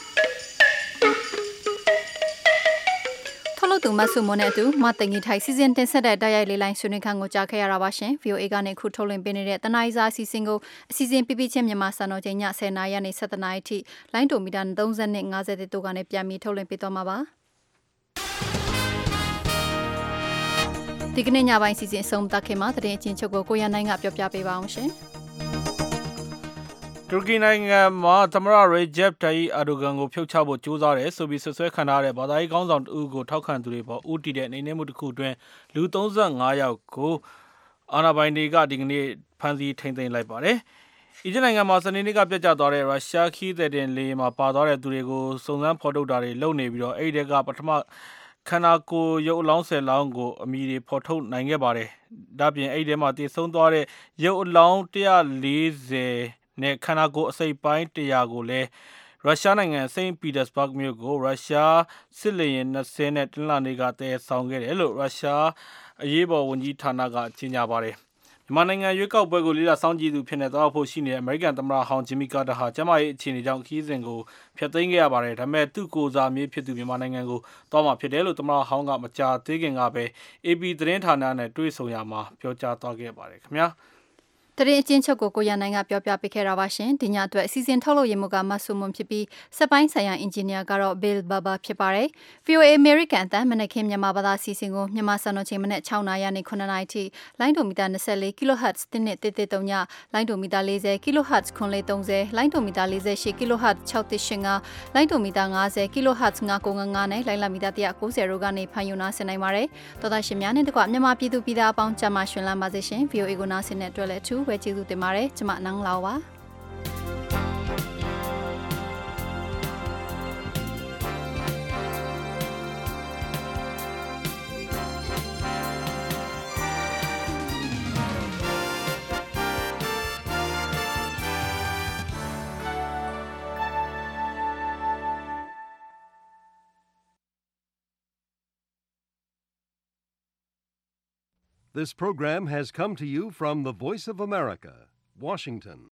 ထုတ်လုပ်သူမဆုမွန်နဲ့အတူမတင်ကြီးထိုင်စီစဉ်တင်ဆက်တဲ့တိုက်ရိုက်လေးလိုင်းဆွေးနွေးခန်းကိုကြားခဲ့ရတာပါရှင် VOA ကနေခုထုတ်လွှင့်ပေးနေတဲ့တနအီစာအစီအစဉ်ကိုအစီအစဉ်ပြပြချင်းမြန်မာစံတော်ချိန်ည10:00နာရီကနေ17:00နာရီထိလိုင်းတိုမီတာ30နဲ့50တို့ကနေပြန်ပြီးထုတ်လွှင့်ပေးသွားမှာပါဒီကနေ့ညပိုင်းစီစဉ်အဆုံးသတ်ခင်မှာသတင်းအချင်းချုပ်ကိုကိုရန်နိုင်ကပြောပြပေးပါအောင်ရှင်တူရကီနိုင်ငံမှာသမ္မတရေဂျက်တိုင်အာဒိုဂန်ကိုဖျောက်ချဖို့ကြိုးစားတယ်ဆိုပြီးဆွဆွဲခံထားတဲ့ဘာသာရေးခေါင်းဆောင်တဦးကိုထောက်ခံသူတွေပေါ်ဦးတည်တဲ့နေနေမှုတစ်ခုအတွင်းလူ35ယောက်ကိုအာဏာပိုင်တွေကဒီကနေ့ဖမ်းဆီးထိန်းသိမ်းလိုက်ပါတယ်။အီဂျစ်နိုင်ငံမှာစနေနေ့ကပြတ်ကျသွားတဲ့ရုရှားခီးသည်တင်လေမှာပါသွားတဲ့သူတွေကိုစုံစမ်းဖော်ထုတ်တာတွေလုပ်နေပြီးတော့အဲ့ဒီကပထမခန္ဓာကိုယ်ရုပ်အလောင်း10လောင်းကိုအမည်တွေဖော်ထုတ်နိုင်ခဲ့ပါတယ်။ဒါပြင်အဲ့ဒီထဲမှာတည်ဆုံသွားတဲ့ရုပ်အလောင်း140နဲ့ခန္ဓာကိုယ်အစိပ်ပိုင်း100ကိုလည်းရုရှားနိုင်ငံစိန့်ပီတာစဘတ်မြို့ကိုရုရှားစစ်လေယာဉ်20နဲ့တနင်္လာနေ့ကတည်ဆောင်ခဲ့တယ်လို့ရုရှားအရေးပေါ်ဝန်ကြီးဌာနကကြေညာပါတယ်။မြန်မာနိုင်ငံရွေးကောက်ပွဲကိုလေးလာစောင့်ကြည့်သူဖြစ်နေသွားဖို့ရှိနေတဲ့အမေရိကန်သမ္မတဟောင်းဂျင်မီကာတာဟာကျန်းမာရေးအခြေအနေကြောင့်ခီးစဉ်ကိုဖျက်သိမ်းခဲ့ရပါတယ်။ဒါပေမဲ့သူ့ကိုယ်စားမြေးဖြစ်သူမြန်မာနိုင်ငံကိုသွားမှာဖြစ်တယ်လို့သမ္မတဟောင်းကမကြာသေးခင်ကပဲ AP သတင်းဌာနနဲ့တွေ့ဆုံရမှာပြောကြားသွားခဲ့ပါတယ်ခင်ဗျာ။တရင်အချင်းချုပ်ကိုကိုရန်နိုင်ကပြောပြပေးခဲ့တာပါရှင်ဒီညအတွက်အစီအစဉ်ထုတ်လို့ရမှုကမဆုမွန်ဖြစ်ပြီးစက်ပိုင်းဆိုင်ရာအင်ဂျင်နီယာကတော့ Bill Baba ဖြစ်ပါတယ် VOA American အသံမနက်ခင်းမြန်မာဘာသာစီစဉ်ကိုမြန်မာစံတော်ချိန်မနက်6:00နာရီနဲ့9:00နာရီထိလိုင်းဒိုမီတာ24 kHz တင်းနဲ့133ညလိုင်းဒိုမီတာ40 kHz 930လိုင်းဒိုမီတာ48 kHz 685လိုင်းဒိုမီတာ50 kHz 995နဲ့လိုင်းလာမီတာ190တို့ကနေဖန်ယူနာဆင်နိုင်ပါတယ်တော်သားရှင်များနဲ့တကွမြန်မာပြည်သူပြည်သားအပေါင်းကြမှာရှင်လန်းပါစေရှင် VOA ကိုနားဆင်တဲ့အတွက်လည်းအထူးပဲကျေးဇူးတင်ပါတယ်ကျွန်မနန်းလောက်ပါ This program has come to you from the Voice of America, Washington.